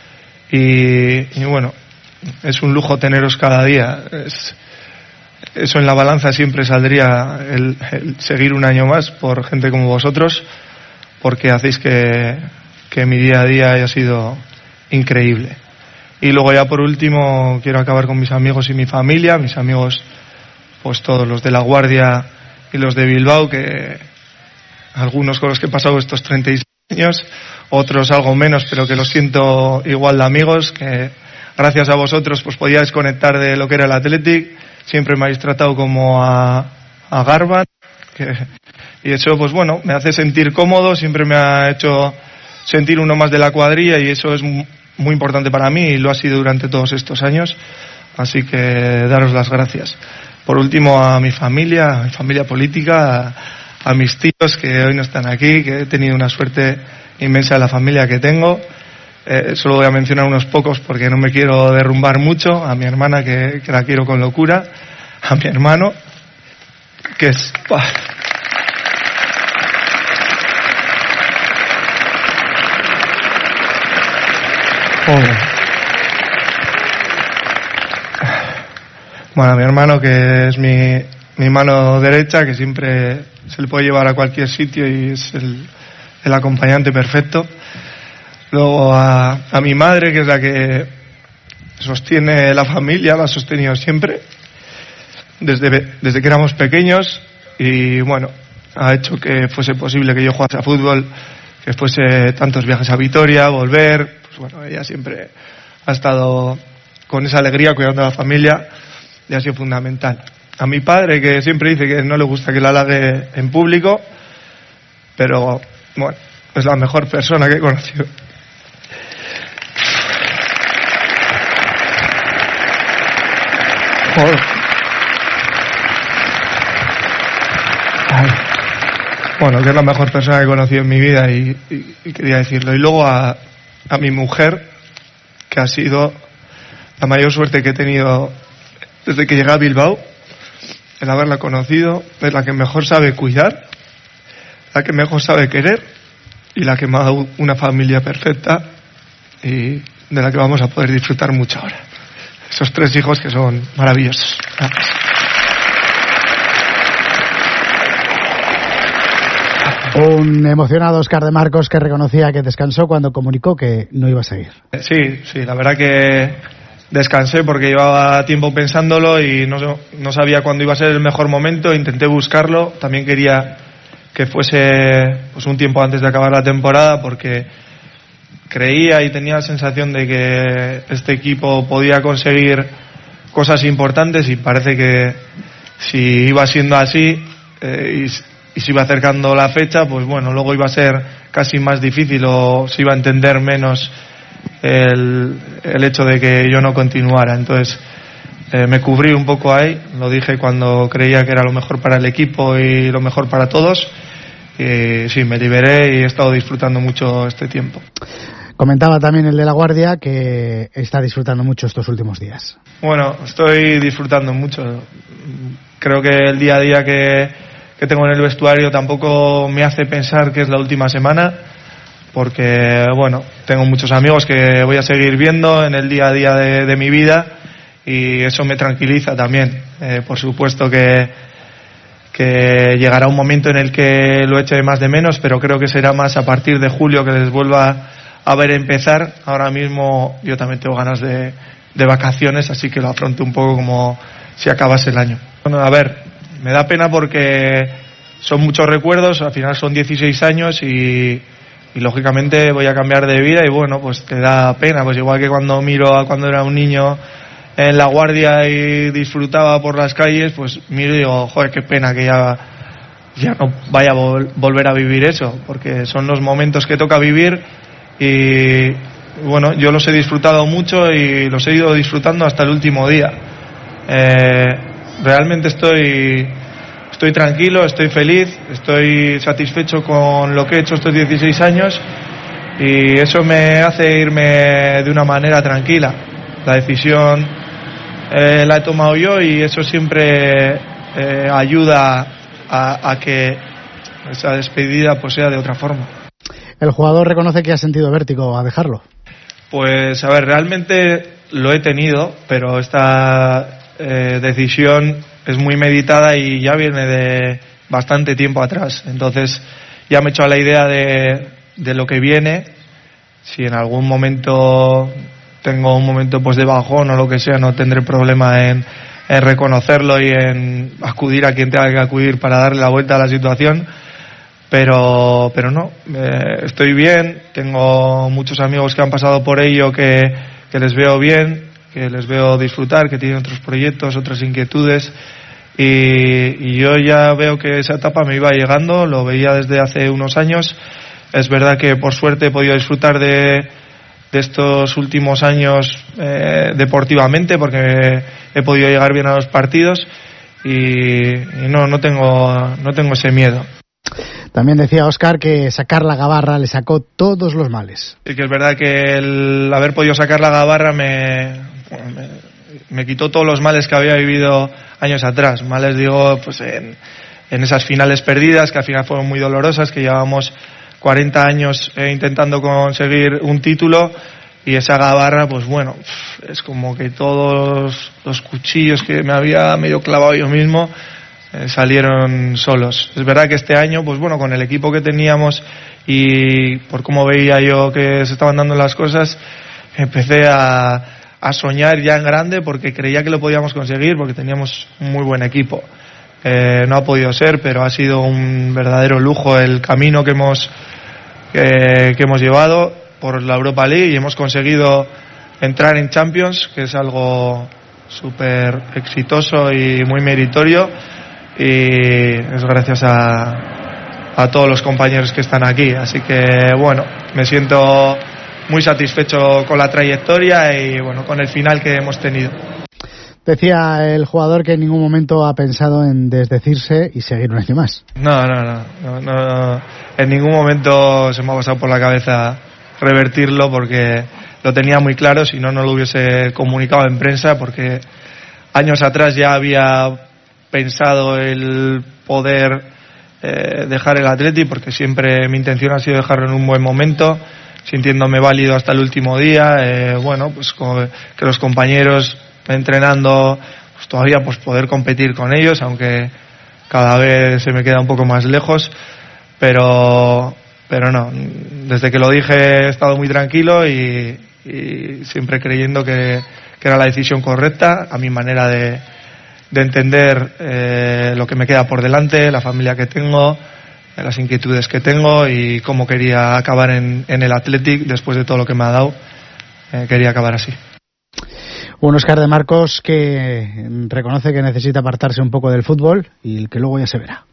y, y bueno, es un lujo teneros cada día. Es, eso en la balanza siempre saldría el, el seguir un año más por gente como vosotros, porque hacéis que, que mi día a día haya sido increíble. Y luego ya por último quiero acabar con mis amigos y mi familia, mis amigos pues todos los de La Guardia y los de Bilbao, que algunos con los que he pasado estos treinta y seis años, otros algo menos, pero que los siento igual de amigos, que gracias a vosotros pues podíais conectar de lo que era el Athletic, siempre me habéis tratado como a, a Garban, que, y eso pues bueno, me hace sentir cómodo, siempre me ha hecho sentir uno más de la cuadrilla y eso es muy importante para mí y lo ha sido durante todos estos años, así que daros las gracias. Por último, a mi familia, a mi familia política, a, a mis tíos que hoy no están aquí, que he tenido una suerte inmensa en la familia que tengo, Eh, solo voy a mencionar unos pocos porque no me quiero derrumbar mucho. A mi hermana, que, que la quiero con locura. A mi hermano, que es... ¡Bah! Joder. Bueno, a mi hermano, que es mi, mi mano derecha, que siempre se le puede llevar a cualquier sitio y es el, el acompañante perfecto. Luego a, a mi madre, que es la que sostiene la familia, la ha sostenido siempre, desde, desde que éramos pequeños, y bueno, ha hecho que fuese posible que yo jugase a fútbol, que fuese tantos viajes a Vitoria, volver, pues bueno, ella siempre ha estado con esa alegría cuidando a la familia y ha sido fundamental. A mi padre, que siempre dice que no le gusta que la halague en público, pero bueno, es la mejor persona que he conocido. Joder. Ay. Bueno, que es la mejor persona que he conocido en mi vida y, y, y quería decirlo. Y luego a, a mi mujer, que ha sido la mayor suerte que he tenido desde que llegué a Bilbao, el haberla conocido, es la que mejor sabe cuidar, la que mejor sabe querer y la que me ha dado una familia perfecta y de la que vamos a poder disfrutar mucho ahora. Esos tres hijos que son maravillosos. Gracias. Un emocionado Óscar de Marcos, que reconocía que descansó cuando comunicó que no iba a seguir. Sí, sí, la verdad que descansé porque llevaba tiempo pensándolo y no, no sabía cuándo iba a ser el mejor momento. Intenté buscarlo. También quería que fuese pues un tiempo antes de acabar la temporada, porque creía y tenía la sensación de que este equipo podía conseguir cosas importantes, y parece que si iba siendo así eh, y, y se iba acercando la fecha, pues bueno, luego iba a ser casi más difícil o se iba a entender menos el, el hecho de que yo no continuara. Entonces eh, me cubrí un poco ahí, lo dije cuando creía que era lo mejor para el equipo y lo mejor para todos, y sí, me liberé y he estado disfrutando mucho este tiempo. Comentaba también el de La Guardia que está disfrutando mucho estos últimos días. Bueno, estoy disfrutando mucho. Creo que el día a día que, que tengo en el vestuario tampoco me hace pensar que es la última semana, porque bueno, tengo muchos amigos que voy a seguir viendo en el día a día de, de mi vida, y eso me tranquiliza también. Eh, por supuesto que, que llegará un momento en el que lo eche más de menos, pero creo que será más a partir de julio, que les vuelva a ver empezar. Ahora mismo yo también tengo ganas de, de vacaciones, así que lo afronto un poco como si acabase el año. Bueno, a ver, me da pena porque son muchos recuerdos, al final son dieciséis años y, y lógicamente voy a cambiar de vida y bueno, pues te da pena, pues igual que cuando miro a cuando era un niño en La Guardia y disfrutaba por las calles, pues miro y digo, joder, qué pena que ya, ya no vaya a vol- volver a vivir eso, porque son los momentos que toca vivir. Y bueno, yo los he disfrutado mucho y los he ido disfrutando hasta el último día. Eh, realmente estoy estoy tranquilo, estoy feliz, estoy satisfecho con lo que he hecho estos dieciséis años, y eso me hace irme de una manera tranquila. La decisión eh, la he tomado yo y eso siempre eh, ayuda a, a que esa despedida pues sea de otra forma. El jugador reconoce que ha sentido vértigo a dejarlo. Pues a ver, realmente lo he tenido, pero esta eh, decisión es muy meditada y ya viene de bastante tiempo atrás. Entonces ya me he hecho a la idea de, de lo que viene. Si en algún momento tengo un momento pues de bajón o lo que sea, no tendré problema en, en reconocerlo y en acudir a quien tenga que acudir para darle la vuelta a la situación. Pero, pero no, eh, estoy bien, tengo muchos amigos que han pasado por ello que, que les veo bien, que les veo disfrutar, que tienen otros proyectos, otras inquietudes, y, y yo ya veo que esa etapa me iba llegando, lo veía desde hace unos años. Es verdad que por suerte he podido disfrutar de, de estos últimos años eh, deportivamente, porque he podido llegar bien a los partidos y, y no, no tengo, no tengo ese miedo. También decía Óscar que sacar la gabarra le sacó todos los males. Y que es verdad que el haber podido sacar la gabarra me, me, me quitó todos los males que había vivido años atrás. Males, digo, pues en, en esas finales perdidas, que al final fueron muy dolorosas, que llevábamos cuarenta años eh, intentando conseguir un título, y esa gabarra, pues bueno, es como que todos los cuchillos que me había medio clavado yo mismo eh, salieron solos. Es verdad que este año, pues bueno, con el equipo que teníamos y por cómo veía yo que se estaban dando las cosas, empecé a, a soñar ya en grande, porque creía que lo podíamos conseguir, porque teníamos un muy buen equipo. Eh, no ha podido ser, pero ha sido un verdadero lujo el camino que hemos que, que hemos llevado por la Europa League, y hemos conseguido entrar en Champions, que es algo súper exitoso y muy meritorio, y es gracias a, a todos los compañeros que están aquí. Así que bueno, me siento muy satisfecho con la trayectoria y bueno, con el final que hemos tenido. Decía el jugador que en ningún momento ha pensado en desdecirse y seguir un año más. No, no, no, no, no, en ningún momento se me ha pasado por la cabeza revertirlo, porque lo tenía muy claro, si no, no lo hubiese comunicado en prensa, porque años atrás ya había pensado el poder eh, dejar el Atleti, porque siempre mi intención ha sido dejarlo en un buen momento, sintiéndome válido hasta el último día, eh, bueno, pues como que los compañeros entrenando, pues todavía pues poder competir con ellos, aunque cada vez se me queda un poco más lejos, pero pero no, desde que lo dije he estado muy tranquilo y, y siempre creyendo que, que era la decisión correcta, a mi manera de, de entender eh, lo que me queda por delante, la familia que tengo, las inquietudes que tengo y cómo quería acabar en, en el Athletic después de todo lo que me ha dado. Eh, quería acabar así. Un Óscar de Marcos que reconoce que necesita apartarse un poco del fútbol y que luego ya se verá.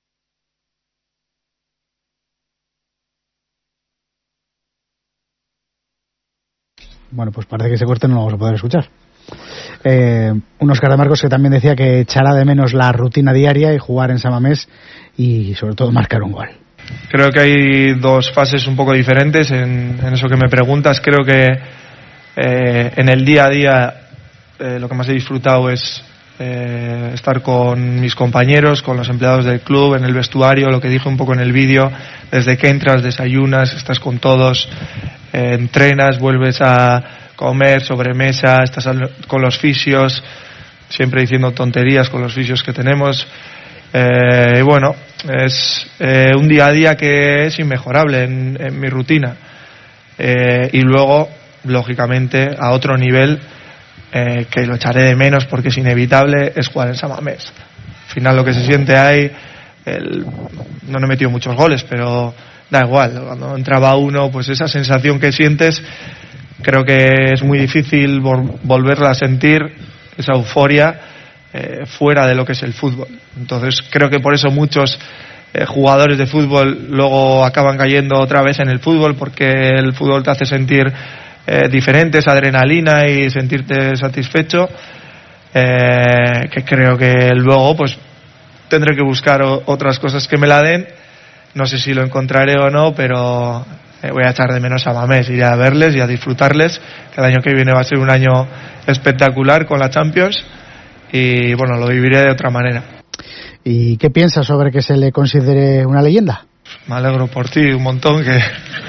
Bueno, pues parece que ese corte no lo vamos a poder escuchar. Eh, un Óscar de Marcos que también decía que echará de menos la rutina diaria y jugar en San Mamés y sobre todo marcar un gol. Creo que hay dos fases un poco diferentes en, en eso que me preguntas. Creo que eh, en el día a día eh, lo que más he disfrutado es eh, estar con mis compañeros, con los empleados del club, en el vestuario, lo que dije un poco en el vídeo, desde que entras, desayunas, estás con todos, eh, entrenas, vuelves a comer, sobremesa, estás con los fisios, siempre diciendo tonterías con los fisios que tenemos. Eh, y bueno, es eh, un día a día que es inmejorable en, en mi rutina. Eh, y luego, lógicamente, a otro nivel, eh, que lo echaré de menos porque es inevitable, es jugar en San Mamés. Al final lo que se siente ahí, el, no he metido muchos goles, pero da igual. Cuando entraba uno, pues esa sensación que sientes, creo que es muy difícil vol- volverla a sentir, esa euforia, eh, fuera de lo que es el fútbol. Entonces creo que por eso muchos eh, jugadores de fútbol luego acaban cayendo otra vez en el fútbol, porque el fútbol te hace sentir eh, diferente, esa adrenalina y sentirte satisfecho, eh, que creo que luego pues tendré que buscar o- otras cosas que me la den. No sé si lo encontraré o no, pero eh, voy a echar de menos a Mamés, iré a verles y a disfrutarles, que el año que viene va a ser un año espectacular con la Champions y bueno, lo viviré de otra manera. ¿Y qué piensas sobre que se le considere una leyenda? Me alegro por ti un montón, que,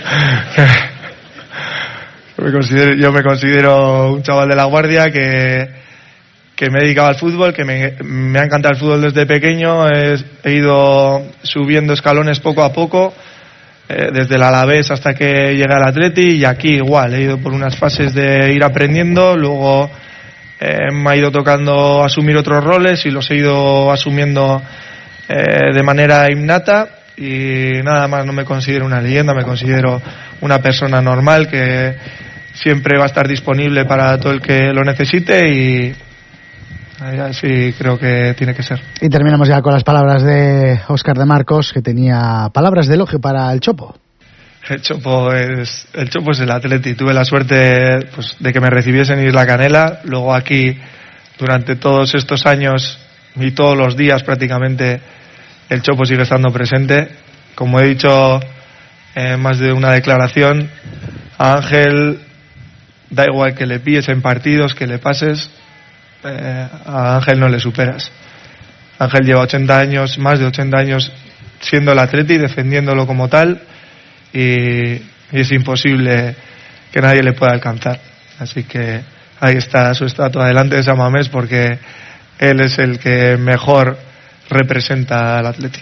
que me considero, yo me considero un chaval de la Guardia que, que me he dedicado al fútbol, que me, me ha encantado el fútbol desde pequeño, he, he ido subiendo escalones poco a poco, eh, desde el Alavés hasta que llegué al Atleti, y aquí igual, he ido por unas fases de ir aprendiendo, luego eh, me ha ido tocando asumir otros roles y los he ido asumiendo eh, de manera innata. Y nada más, no me considero una leyenda, me considero una persona normal que siempre va a estar disponible para todo el que lo necesite, y así creo que tiene que ser. Y terminamos ya con las palabras de Óscar de Marcos, que tenía palabras de elogio para el Chopo. El Chopo es el Chopo es el Atleti. Tuve la suerte pues de que me recibiesen en Isla Canela, luego aquí durante todos estos años y todos los días prácticamente el Chopo sigue estando presente como he dicho en más de una declaración, a Ángel da igual que le pilles en partidos, que le pases, eh, a Ángel no le superas. Ángel lleva ochenta años, más de ochenta años siendo el Atleti, defendiéndolo como tal, y, y es imposible que nadie le pueda alcanzar. Así que ahí está su estatua delante de San Mamés, porque él es el que mejor representa al Atleti.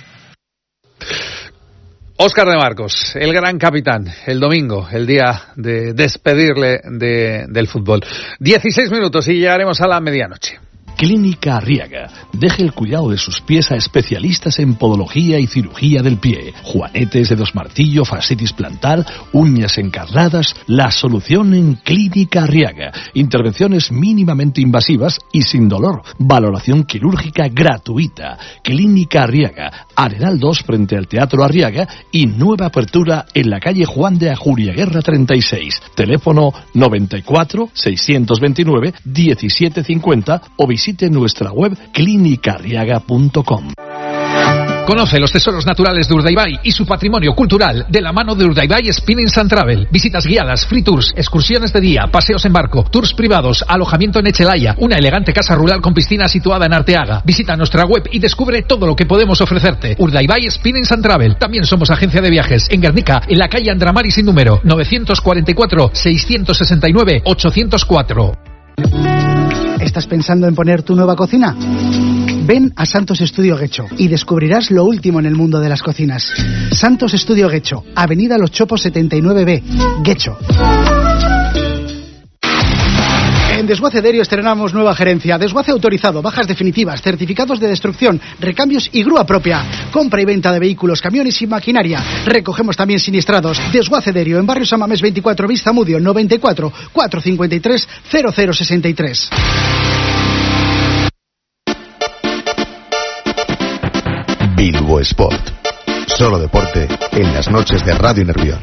Óscar de Marcos, el gran capitán, el domingo, el día de despedirle de, del fútbol. dieciséis minutos y llegaremos a la medianoche. Clínica Arriaga. Deje el cuidado de sus pies a especialistas en podología y cirugía del pie. Juanetes, dedos martillo, fascitis plantar, uñas encarnadas. La solución en Clínica Arriaga. Intervenciones mínimamente invasivas y sin dolor. Valoración quirúrgica gratuita. Clínica Arriaga. Arenal dos frente al Teatro Arriaga y nueva apertura en la calle Juan de Ajuriaguerra treinta y seis. Teléfono noventa y cuatro, seiscientos veintinueve, diecisiete cincuenta o visite Visite nuestra web clínica arriaga punto com. Conoce los tesoros naturales de Urdaibai y su patrimonio cultural de la mano de Urdaibai Spinnings and Travel. Visitas guiadas, free tours, excursiones de día, paseos en barco, tours privados, alojamiento en Echelaya, una elegante casa rural con piscina situada en Arteaga. Visita nuestra web y descubre todo lo que podemos ofrecerte. Urdaibai Spinnings and Travel. También somos agencia de viajes en Guernica, en la calle Andramari sin número, novecientos cuarenta y cuatro, seiscientos sesenta y nueve, ochocientos cuatro. ¿Estás pensando en poner tu nueva cocina? Ven a Santos Estudio Guecho y descubrirás lo último en el mundo de las cocinas. Santos Estudio Guecho, Avenida Los Chopos setenta y nueve B, Guecho. En Desguace Derio estrenamos nueva gerencia. Desguace autorizado, bajas definitivas, certificados de destrucción, recambios y grúa propia. Compra y venta de vehículos, camiones y maquinaria. Recogemos también siniestrados. Desguace Derio, en Barrio San Mamés veinticuatro, Vista Mudio, noventa y cuatro, cuatrocientos cincuenta y tres, cero cero sesenta y tres. Bilbo Sport. Solo deporte en las noches de Radio Nervión.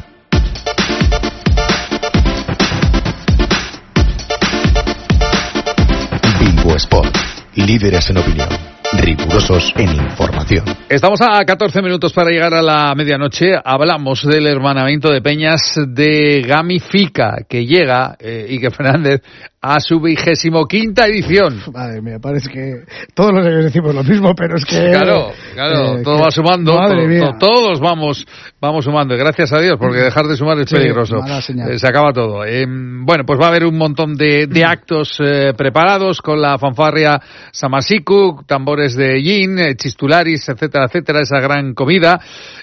Bilbo Sport. Líderes en opinión. Rigurosos en información. Estamos a catorce minutos para llegar a la medianoche. Hablamos del hermanamiento de peñas de Gamifica, que llega, eh, y que Fernández, a su vigésimo quinta edición. Madre mía, parece que todos los años decimos lo mismo, pero es que... Claro, claro, eh, todo que, va sumando, madre mía. To, todos vamos vamos sumando, gracias a Dios, porque dejar de sumar es sí, peligroso. Eh, se acaba todo. Eh, bueno, pues va a haber un montón de, de actos eh, preparados con la fanfarria Samasiku, tambores de yin, eh, chistularis, etcétera, etcétera, esa gran comida,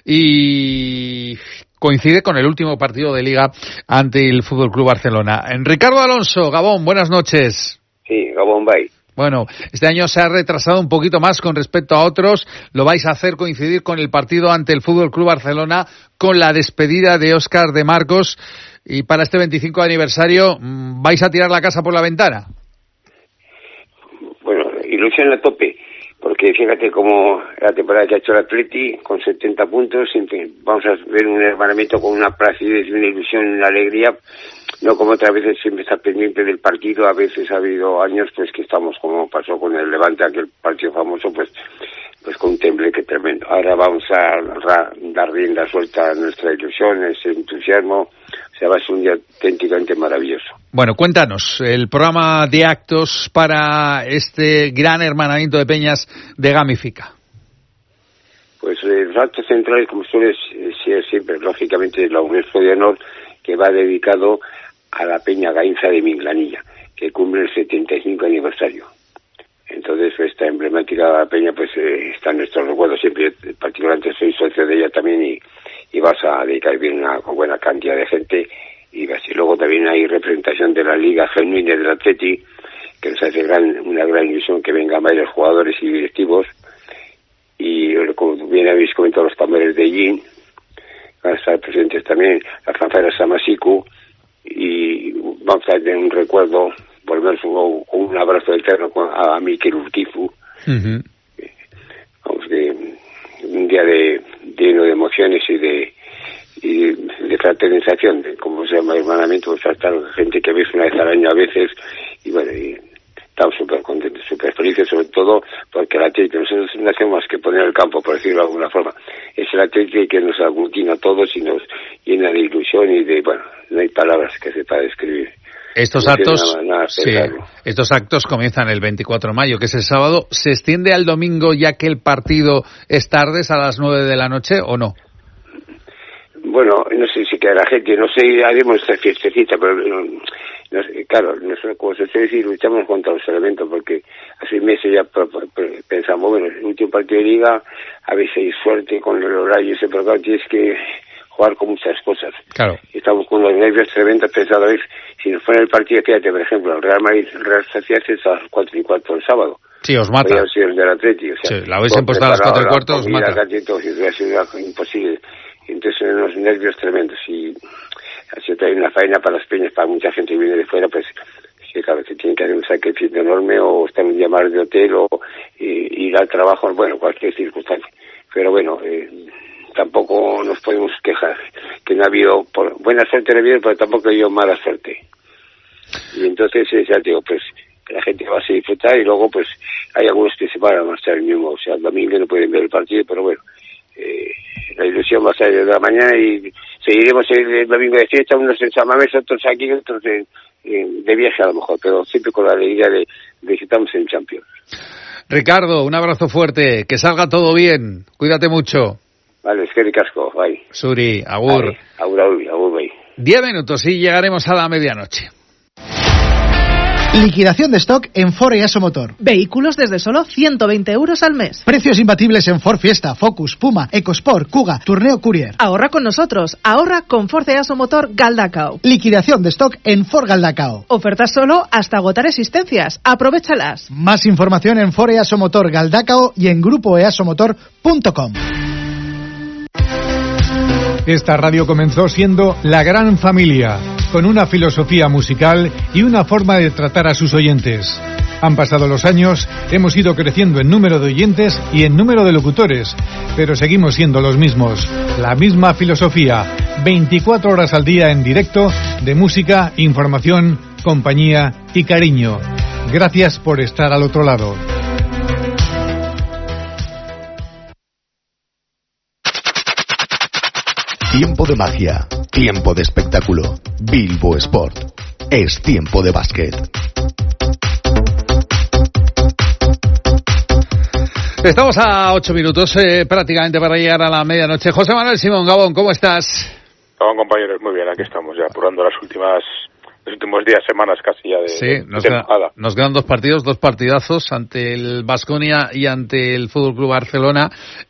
y... coincide con el último partido de Liga ante el Fútbol Club Barcelona. En Ricardo Alonso, Gabón, buenas noches. Sí, Gabón, bye. Bueno, este año se ha retrasado un poquito más con respecto a otros. Lo vais a hacer coincidir con el partido ante el Fútbol Club Barcelona, con la despedida de Óscar de Marcos. Y para este veinticinco aniversario, ¿vais a tirar la casa por la ventana? Bueno, ilusión a tope. Porque fíjate cómo la temporada que ha hecho el Atleti, con setenta puntos, en fin, vamos a ver un hermanamiento con una placidez, una ilusión, una alegría, no como otras veces siempre está pendiente del partido. A veces ha habido años pues que estamos, como pasó con el Levante, aquel partido famoso, pues pues con un tembleque tremendo. Ahora vamos a ra- dar rienda suelta a nuestra ilusión, ese entusiasmo. O sea, va a ser un día auténticamente maravilloso. Bueno, cuéntanos, el programa de actos para este gran hermanamiento de peñas de Gamifica. Pues eh, los actos centrales, como suele ser siempre, lógicamente, la UNESCO de Honor, que va dedicado a la Peña Gainza de Minglanilla, que cumple el setenta y cinco aniversario. Entonces, esta emblemática peña, pues eh, está en nuestros recuerdos siempre. Particularmente soy socio de ella también, y, y vas a dedicar bien una con buena cantidad de gente. Y así luego también hay representación de la Liga Genuina del Atleti, que nos hace gran, una gran ilusión que vengan varios jugadores y directivos. Y como bien habéis comentado, los tambores de Yin van a estar presentes también, las fanfarrias Samasiku, y vamos a tener un recuerdo, volver con un abrazo eterno a, a Mikel Urquizu. Uh-huh. Vamos, que un día de lleno de emociones y de y de fraternización, de, como se llama, hermanamiento, pues hasta gente que ves una vez al año a veces, y bueno, y estamos súper contentos, súper felices, sobre todo porque el Atlético, nosotros no hacemos más que poner el campo, por decirlo de alguna forma. Es el Atlético que nos aglutina a todos y nos llena de ilusión y de, bueno, no hay palabras que sepa describir. Estos no actos, nada, nada sí, estos actos comienzan el veinticuatro de mayo, que es el sábado. ¿Se extiende al domingo ya que el partido es tardes a las nueve de la noche o no? Bueno, no sé si queda la gente, no sé, haremos esta fiestecita, pero no, no sé, claro, nosotros, como se suele decir, luchamos contra los elementos, porque hace meses ya pensamos, bueno, el último partido de liga, a veces hay suerte con el horario, ese, pero claro, tienes que jugar con muchas cosas. Claro. Estamos con los nervios tremendos pensando, a ver, si nos fuera el partido, fíjate, por ejemplo, el Real Madrid, el Real Sociedad es a las cuatro y cuarto el sábado. Sí, os mata. Podría ser el del Atlético, o sea, sí, la hubiesen puesto a las cuatro y cuarto, os mata. Todo, si hubiera sido imposible. Entonces, unos nervios tremendos y así hay una faena para las peñas, para mucha gente que viene de fuera, pues sí, claro, que tienen que hacer un sacrificio enorme o estar en llamar de hotel o eh, ir al trabajo, bueno, cualquier circunstancia. Pero bueno, eh, tampoco nos podemos quejar, que no ha habido, por, buena suerte no ha habido, pero tampoco ha habido mala suerte. Y entonces, eh, ya digo, pues la gente va a disfrutar y luego pues hay algunos que se van a marchar el mismo, o sea, el domingo no pueden ver el partido, pero bueno, eh, la ilusión va a salir de la mañana y seguiremos el domingo de fiesta, unos en San Mamés, otros aquí, otros de, de viaje a lo mejor, pero siempre con la alegría de, de que estamos en Champions. Ricardo, un abrazo fuerte, que salga todo bien, cuídate mucho. Vale, es que ricasco, bye. Suri, agur. Vale, agur, agur, agur, bye. Diez minutos y llegaremos a la medianoche. Liquidación de stock en Ford Easo Motor. Vehículos desde solo ciento veinte euros al mes. Precios imbatibles en Ford Fiesta, Focus, Puma, EcoSport, Kuga, Tourneo Courier. Ahorra con nosotros. Ahorra con Ford Easo Motor Galdacao. Liquidación de stock en Ford Galdacao. Ofertas solo hasta agotar existencias. Aprovéchalas. Más información en Ford Easo Motor Galdacao y en grupo easomotor punto com. Esta radio comenzó siendo La Gran Familia, con una filosofía musical y una forma de tratar a sus oyentes. Han pasado los años, hemos ido creciendo en número de oyentes y en número de locutores, pero seguimos siendo los mismos. La misma filosofía, veinticuatro horas al día en directo, de música, información, compañía y cariño. Gracias por estar al otro lado. Tiempo de magia, tiempo de espectáculo. Bilbo Sport. Es tiempo de básquet. Estamos a ocho minutos eh, prácticamente para llegar a la medianoche. José Manuel Simón, Gabón, ¿cómo estás? Gabón, compañeros, muy bien, aquí estamos ya apurando las últimas... los últimos días, semanas casi ya de, sí, de nos, temporada. Queda, nos quedan dos partidos, dos partidazos ante el Baskonia y ante el Fútbol Club Barcelona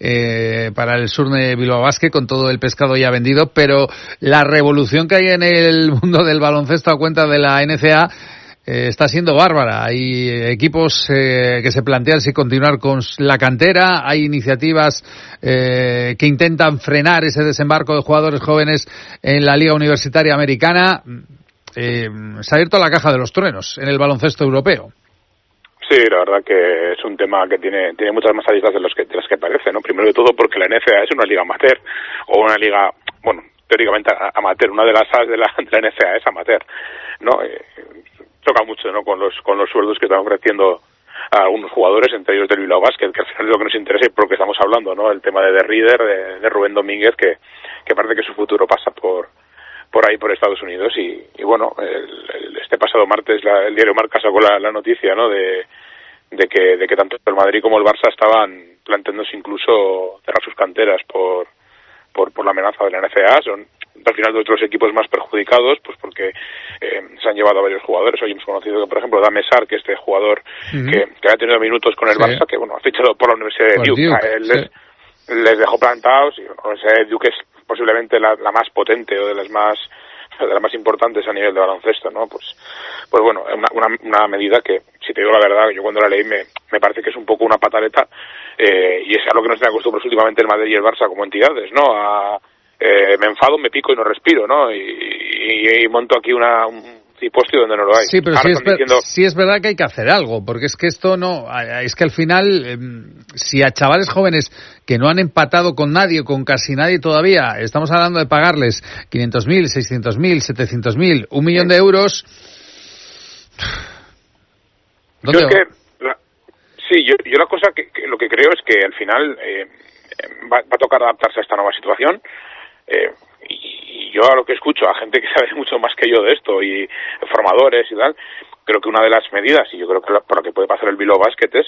eh, para el Surne Bilbao Basket, con todo el pescado ya vendido, pero la revolución que hay en el mundo del baloncesto a cuenta de la N C A eh, está siendo bárbara. Hay equipos eh, que se plantean si continuar con la cantera, hay iniciativas eh, que intentan frenar ese desembarco de jugadores jóvenes en la Liga Universitaria Americana. Eh, se ha abierto la caja de los truenos en el baloncesto europeo. Sí, la verdad que es un tema que tiene tiene muchas más aristas de, los que, de las que parece, ¿no? Primero de todo porque la N C A es una liga amateur, o una liga, bueno, teóricamente amateur, una de las áreas de la, de la N C A es amateur, ¿no? Eh, choca mucho, ¿no? Con los con los sueldos que están ofreciendo a algunos jugadores, entre ellos del Bilbao Basket, que al final es lo que nos interesa y por lo que estamos hablando, ¿no? El tema de The Reader, de, de Rubén Domínguez, que, que parece que su futuro pasa por por ahí, por Estados Unidos, y, y bueno, el, el, este pasado martes la, el diario Marca sacó la, la noticia, ¿no?, de, de que de que tanto el Madrid como el Barça estaban planteándose incluso cerrar sus canteras por por, por la amenaza de la N C A. Son al final de otros equipos más perjudicados, pues porque eh, se han llevado a varios jugadores. Hoy hemos conocido que, por ejemplo, Dame Sarr, que este jugador uh-huh. que, que ha tenido minutos con el sí. Barça, que bueno, ha fichado por la Universidad de Duke, Duke. Él, sí. les, les dejó plantados, y la Universidad de Duke es posiblemente la, la más potente o de las más de las más importantes a nivel de baloncesto, ¿no? Pues pues bueno, una, una, una medida que, si te digo la verdad, yo cuando la leí me, me parece que es un poco una pataleta, eh, y es a lo que nos tienen acostumbrados últimamente el Madrid y el Barça como entidades, ¿no? A, eh, me enfado, me pico y no respiro, ¿no? Y, y, y monto aquí una... un postio donde no lo hay. Sí, pero sí es, ver, sí es verdad que hay que hacer algo, porque es que esto no, es que al final, eh, si a chavales jóvenes que no han empatado con nadie, con casi nadie todavía, estamos hablando de pagarles quinientos mil, seiscientos mil, setecientos mil, un millón de euros, ¿Dónde yo es que la, sí, yo, yo la cosa que, que lo que creo es que al final eh, va, va a tocar adaptarse a esta nueva situación. Eh, y, y yo a lo que escucho a gente que sabe mucho más que yo de esto y formadores y tal, creo que una de las medidas, y yo creo que la, por lo que puede pasar el Bilbao Basket es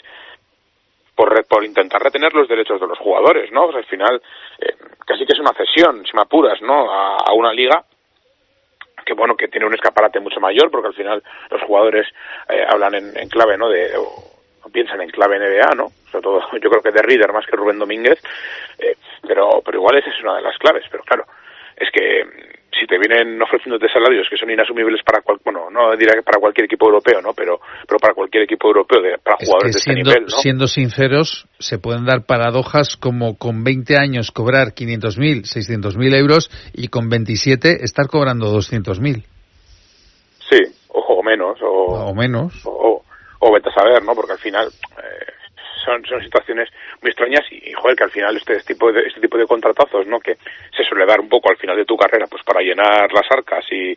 por, por intentar retener los derechos de los jugadores, ¿no? O sea, al final eh, casi que es una cesión, si me apuras, ¿no? A, a una liga que, bueno, que tiene un escaparate mucho mayor, porque al final los jugadores eh, hablan en, en clave, ¿no? De, o, o piensan en clave N B A, ¿no? Sobre todo, yo creo que de Reader más que Rubén Domínguez, eh, pero, pero igual esa es una de las claves, pero claro, es que si te vienen ofreciéndote salarios que son inasumibles para cual, bueno, no diré que para cualquier equipo europeo, ¿no? Pero, pero para cualquier equipo europeo, de, para es jugadores que siendo, de este nivel, ¿no? Siendo sinceros, se pueden dar paradojas como con veinte años cobrar quinientos mil, seiscientos mil euros y con veintisiete estar cobrando doscientos mil. Sí, o, o menos, o, o menos, o, o vete a saber, ¿no? Porque al final eh, son, son situaciones muy extrañas y, y, joder, que al final este, este tipo de este tipo de contratazos, ¿no? Que se suele dar un poco al final de tu carrera, pues para llenar las arcas y,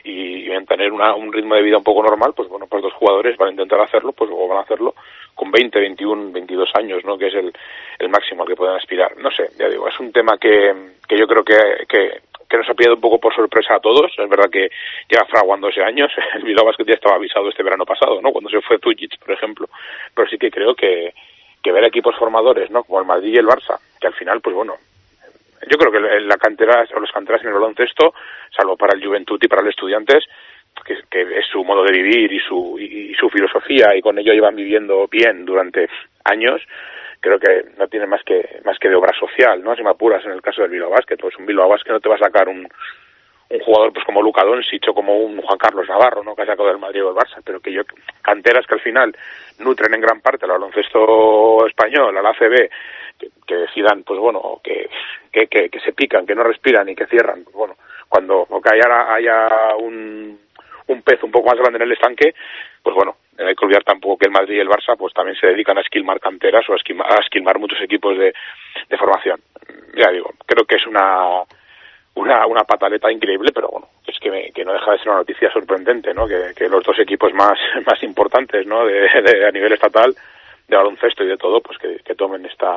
y mantener una, un ritmo de vida un poco normal, pues bueno, pues dos jugadores van a intentar hacerlo, pues luego van a hacerlo con veinte, veintiuno, veintidós años, ¿no? Que es el, el máximo al que pueden aspirar. No sé, ya digo, es un tema que, que yo creo que, que que nos ha pillado un poco por sorpresa a todos. Es verdad que lleva fraguándose años. El Bilbao Basket ya estaba avisado este verano pasado, ¿no? Cuando se fue Tujic, por ejemplo. Pero sí que creo que, que ver equipos formadores, ¿no? Como el Madrid y el Barça, que al final, pues bueno, yo creo que la cantera, o los canteras en el baloncesto, salvo para el Juventud y para los Estudiantes, que, que es su modo de vivir y su, y, y su filosofía, y con ello llevan viviendo bien durante años, creo que no tiene más que más que de obra social, ¿no? Si me apuras en el caso del Bilbao Basket, pues un Bilbao Basket no te va a sacar un, un jugador pues como Luka Doncic o como un Juan Carlos Navarro, ¿no? Que ha sacado del Madrid o del Barça, pero que yo, canteras que al final nutren en gran parte el baloncesto español, al A C B, que, que decidan, pues bueno, que, que, que, que se pican, que no respiran y que cierran, pues bueno, cuando que haya, haya un, un pez un poco más grande en el estanque, pues bueno, no hay que olvidar tampoco que el Madrid y el Barça pues también se dedican a esquilmar canteras o a esquilmar, a esquilmar muchos equipos de, de formación. Ya digo, creo que es una una una pataleta increíble, pero bueno, es que, me, que no deja de ser una noticia sorprendente, ¿no? Que, que los dos equipos más más importantes, ¿no? De, de a nivel estatal, de baloncesto y de todo, pues que, que tomen esta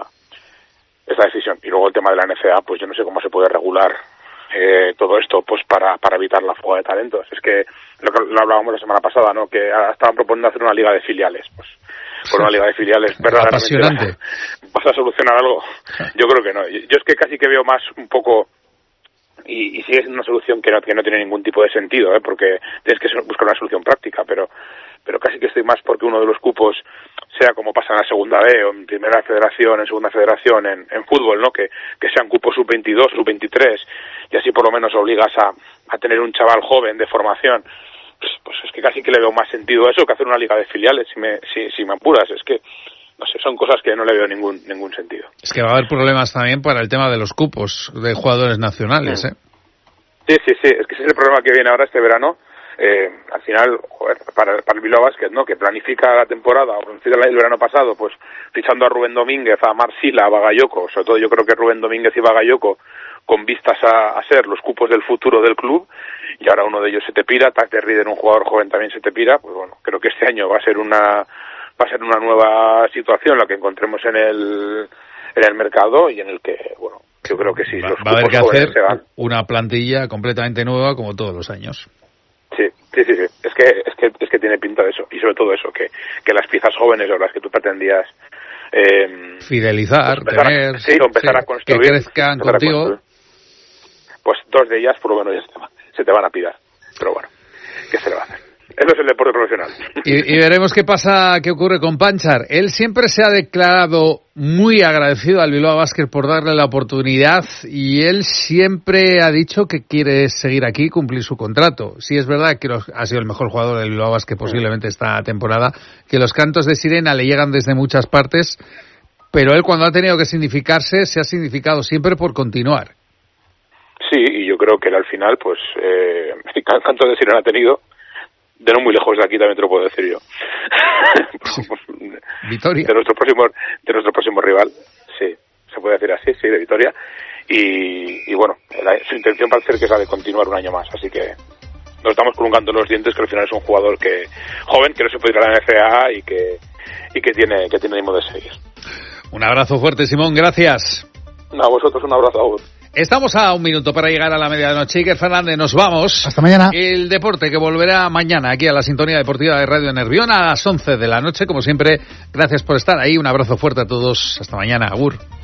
esta decisión. Y luego el tema de la N C A, pues yo no sé cómo se puede regular Eh, todo esto pues para para evitar la fuga de talentos. Es que lo que lo hablábamos la semana pasada, ¿no? Que estaban proponiendo hacer una liga de filiales, pues con una liga de filiales apasionante. ¿Vas a solucionar algo? Yo creo que no. Yo es que casi que veo más un poco, y, y sigue siendo una solución que no, que no tiene ningún tipo de sentido, ¿eh? Porque tienes que buscar una solución práctica, pero pero casi que estoy más porque uno de los cupos sea como pasa en la segunda B o en primera federación, en segunda federación, en, en fútbol, ¿no? Que, que sean cupos sub veintidós, sub veintitrés, y así por lo menos obligas a, a tener un chaval joven de formación. Pues, pues es que casi que le veo más sentido a eso que hacer una liga de filiales, si me, si, si me apuras. Es que, no sé, son cosas que no le veo ningún, ningún sentido. Es que va a haber problemas también para el tema de los cupos de jugadores nacionales, ¿eh? Sí, sí, sí, es que ese es el problema que viene ahora este verano. Eh, al final, joder, para, para el Bilbao Basket, ¿no? Que planifica la temporada, o planifica el verano pasado, pues fichando a Rubén Domínguez, a Marcila, a Bagayoko, sobre todo yo creo que Rubén Domínguez y Bagayoko, con vistas a, a ser los cupos del futuro del club, y ahora uno de ellos se te pira, Tac de Rieder, un jugador joven, también se te pira. Pues bueno, creo que este año va a ser una va a ser una nueva situación la que encontremos en el en el mercado, y en el que, bueno, yo creo que sí, va, los va a haber que hacer se van. Una plantilla completamente nueva como todos los años. Sí, sí, sí, sí. Es que, es que, es que tiene pinta de eso. Y sobre todo eso, que, que las piezas jóvenes o las que tú pretendías eh, fidelizar, empezar tener, a, sí, o empezar sí, a construir, que crezcan contigo. Pues dos de ellas, por lo menos, ya se, se te van a pirar. Pero bueno, ¿qué se le va a hacer? Eso es el deporte profesional. Y, y veremos qué pasa, qué ocurre con Panchar. Él siempre se ha declarado muy agradecido al Bilbao Basket por darle la oportunidad, y él siempre ha dicho que quiere seguir aquí y cumplir su contrato. Sí, es verdad que los, ha sido el mejor jugador del Bilbao Basket posiblemente esta temporada, que los cantos de sirena le llegan desde muchas partes, pero él cuando ha tenido que significarse, se ha significado siempre por continuar. Sí, y yo creo que él al final, pues, eh, cantos de sirena ha tenido. De no muy lejos de aquí también te lo puedo decir yo. Sí. Vitoria. De nuestro próximo, de nuestro próximo rival, sí, se puede decir así, sí, de Vitoria. Y, y bueno, la, su intención parece ser que es la de continuar un año más, así que nos estamos con un canto en los dientes, que al final es un jugador que joven, que no se puede ir a la N C A A y que y que tiene que tiene ánimo de seguir. Un abrazo fuerte, Simón, gracias. A vosotros un abrazo, Agur. Estamos a un minuto para llegar a la medianoche. Iker Fernández, nos vamos. Hasta mañana. El deporte que volverá mañana aquí a la sintonía deportiva de Radio Nervión a las once de la noche. Como siempre, gracias por estar ahí. Un abrazo fuerte a todos. Hasta mañana. Agur.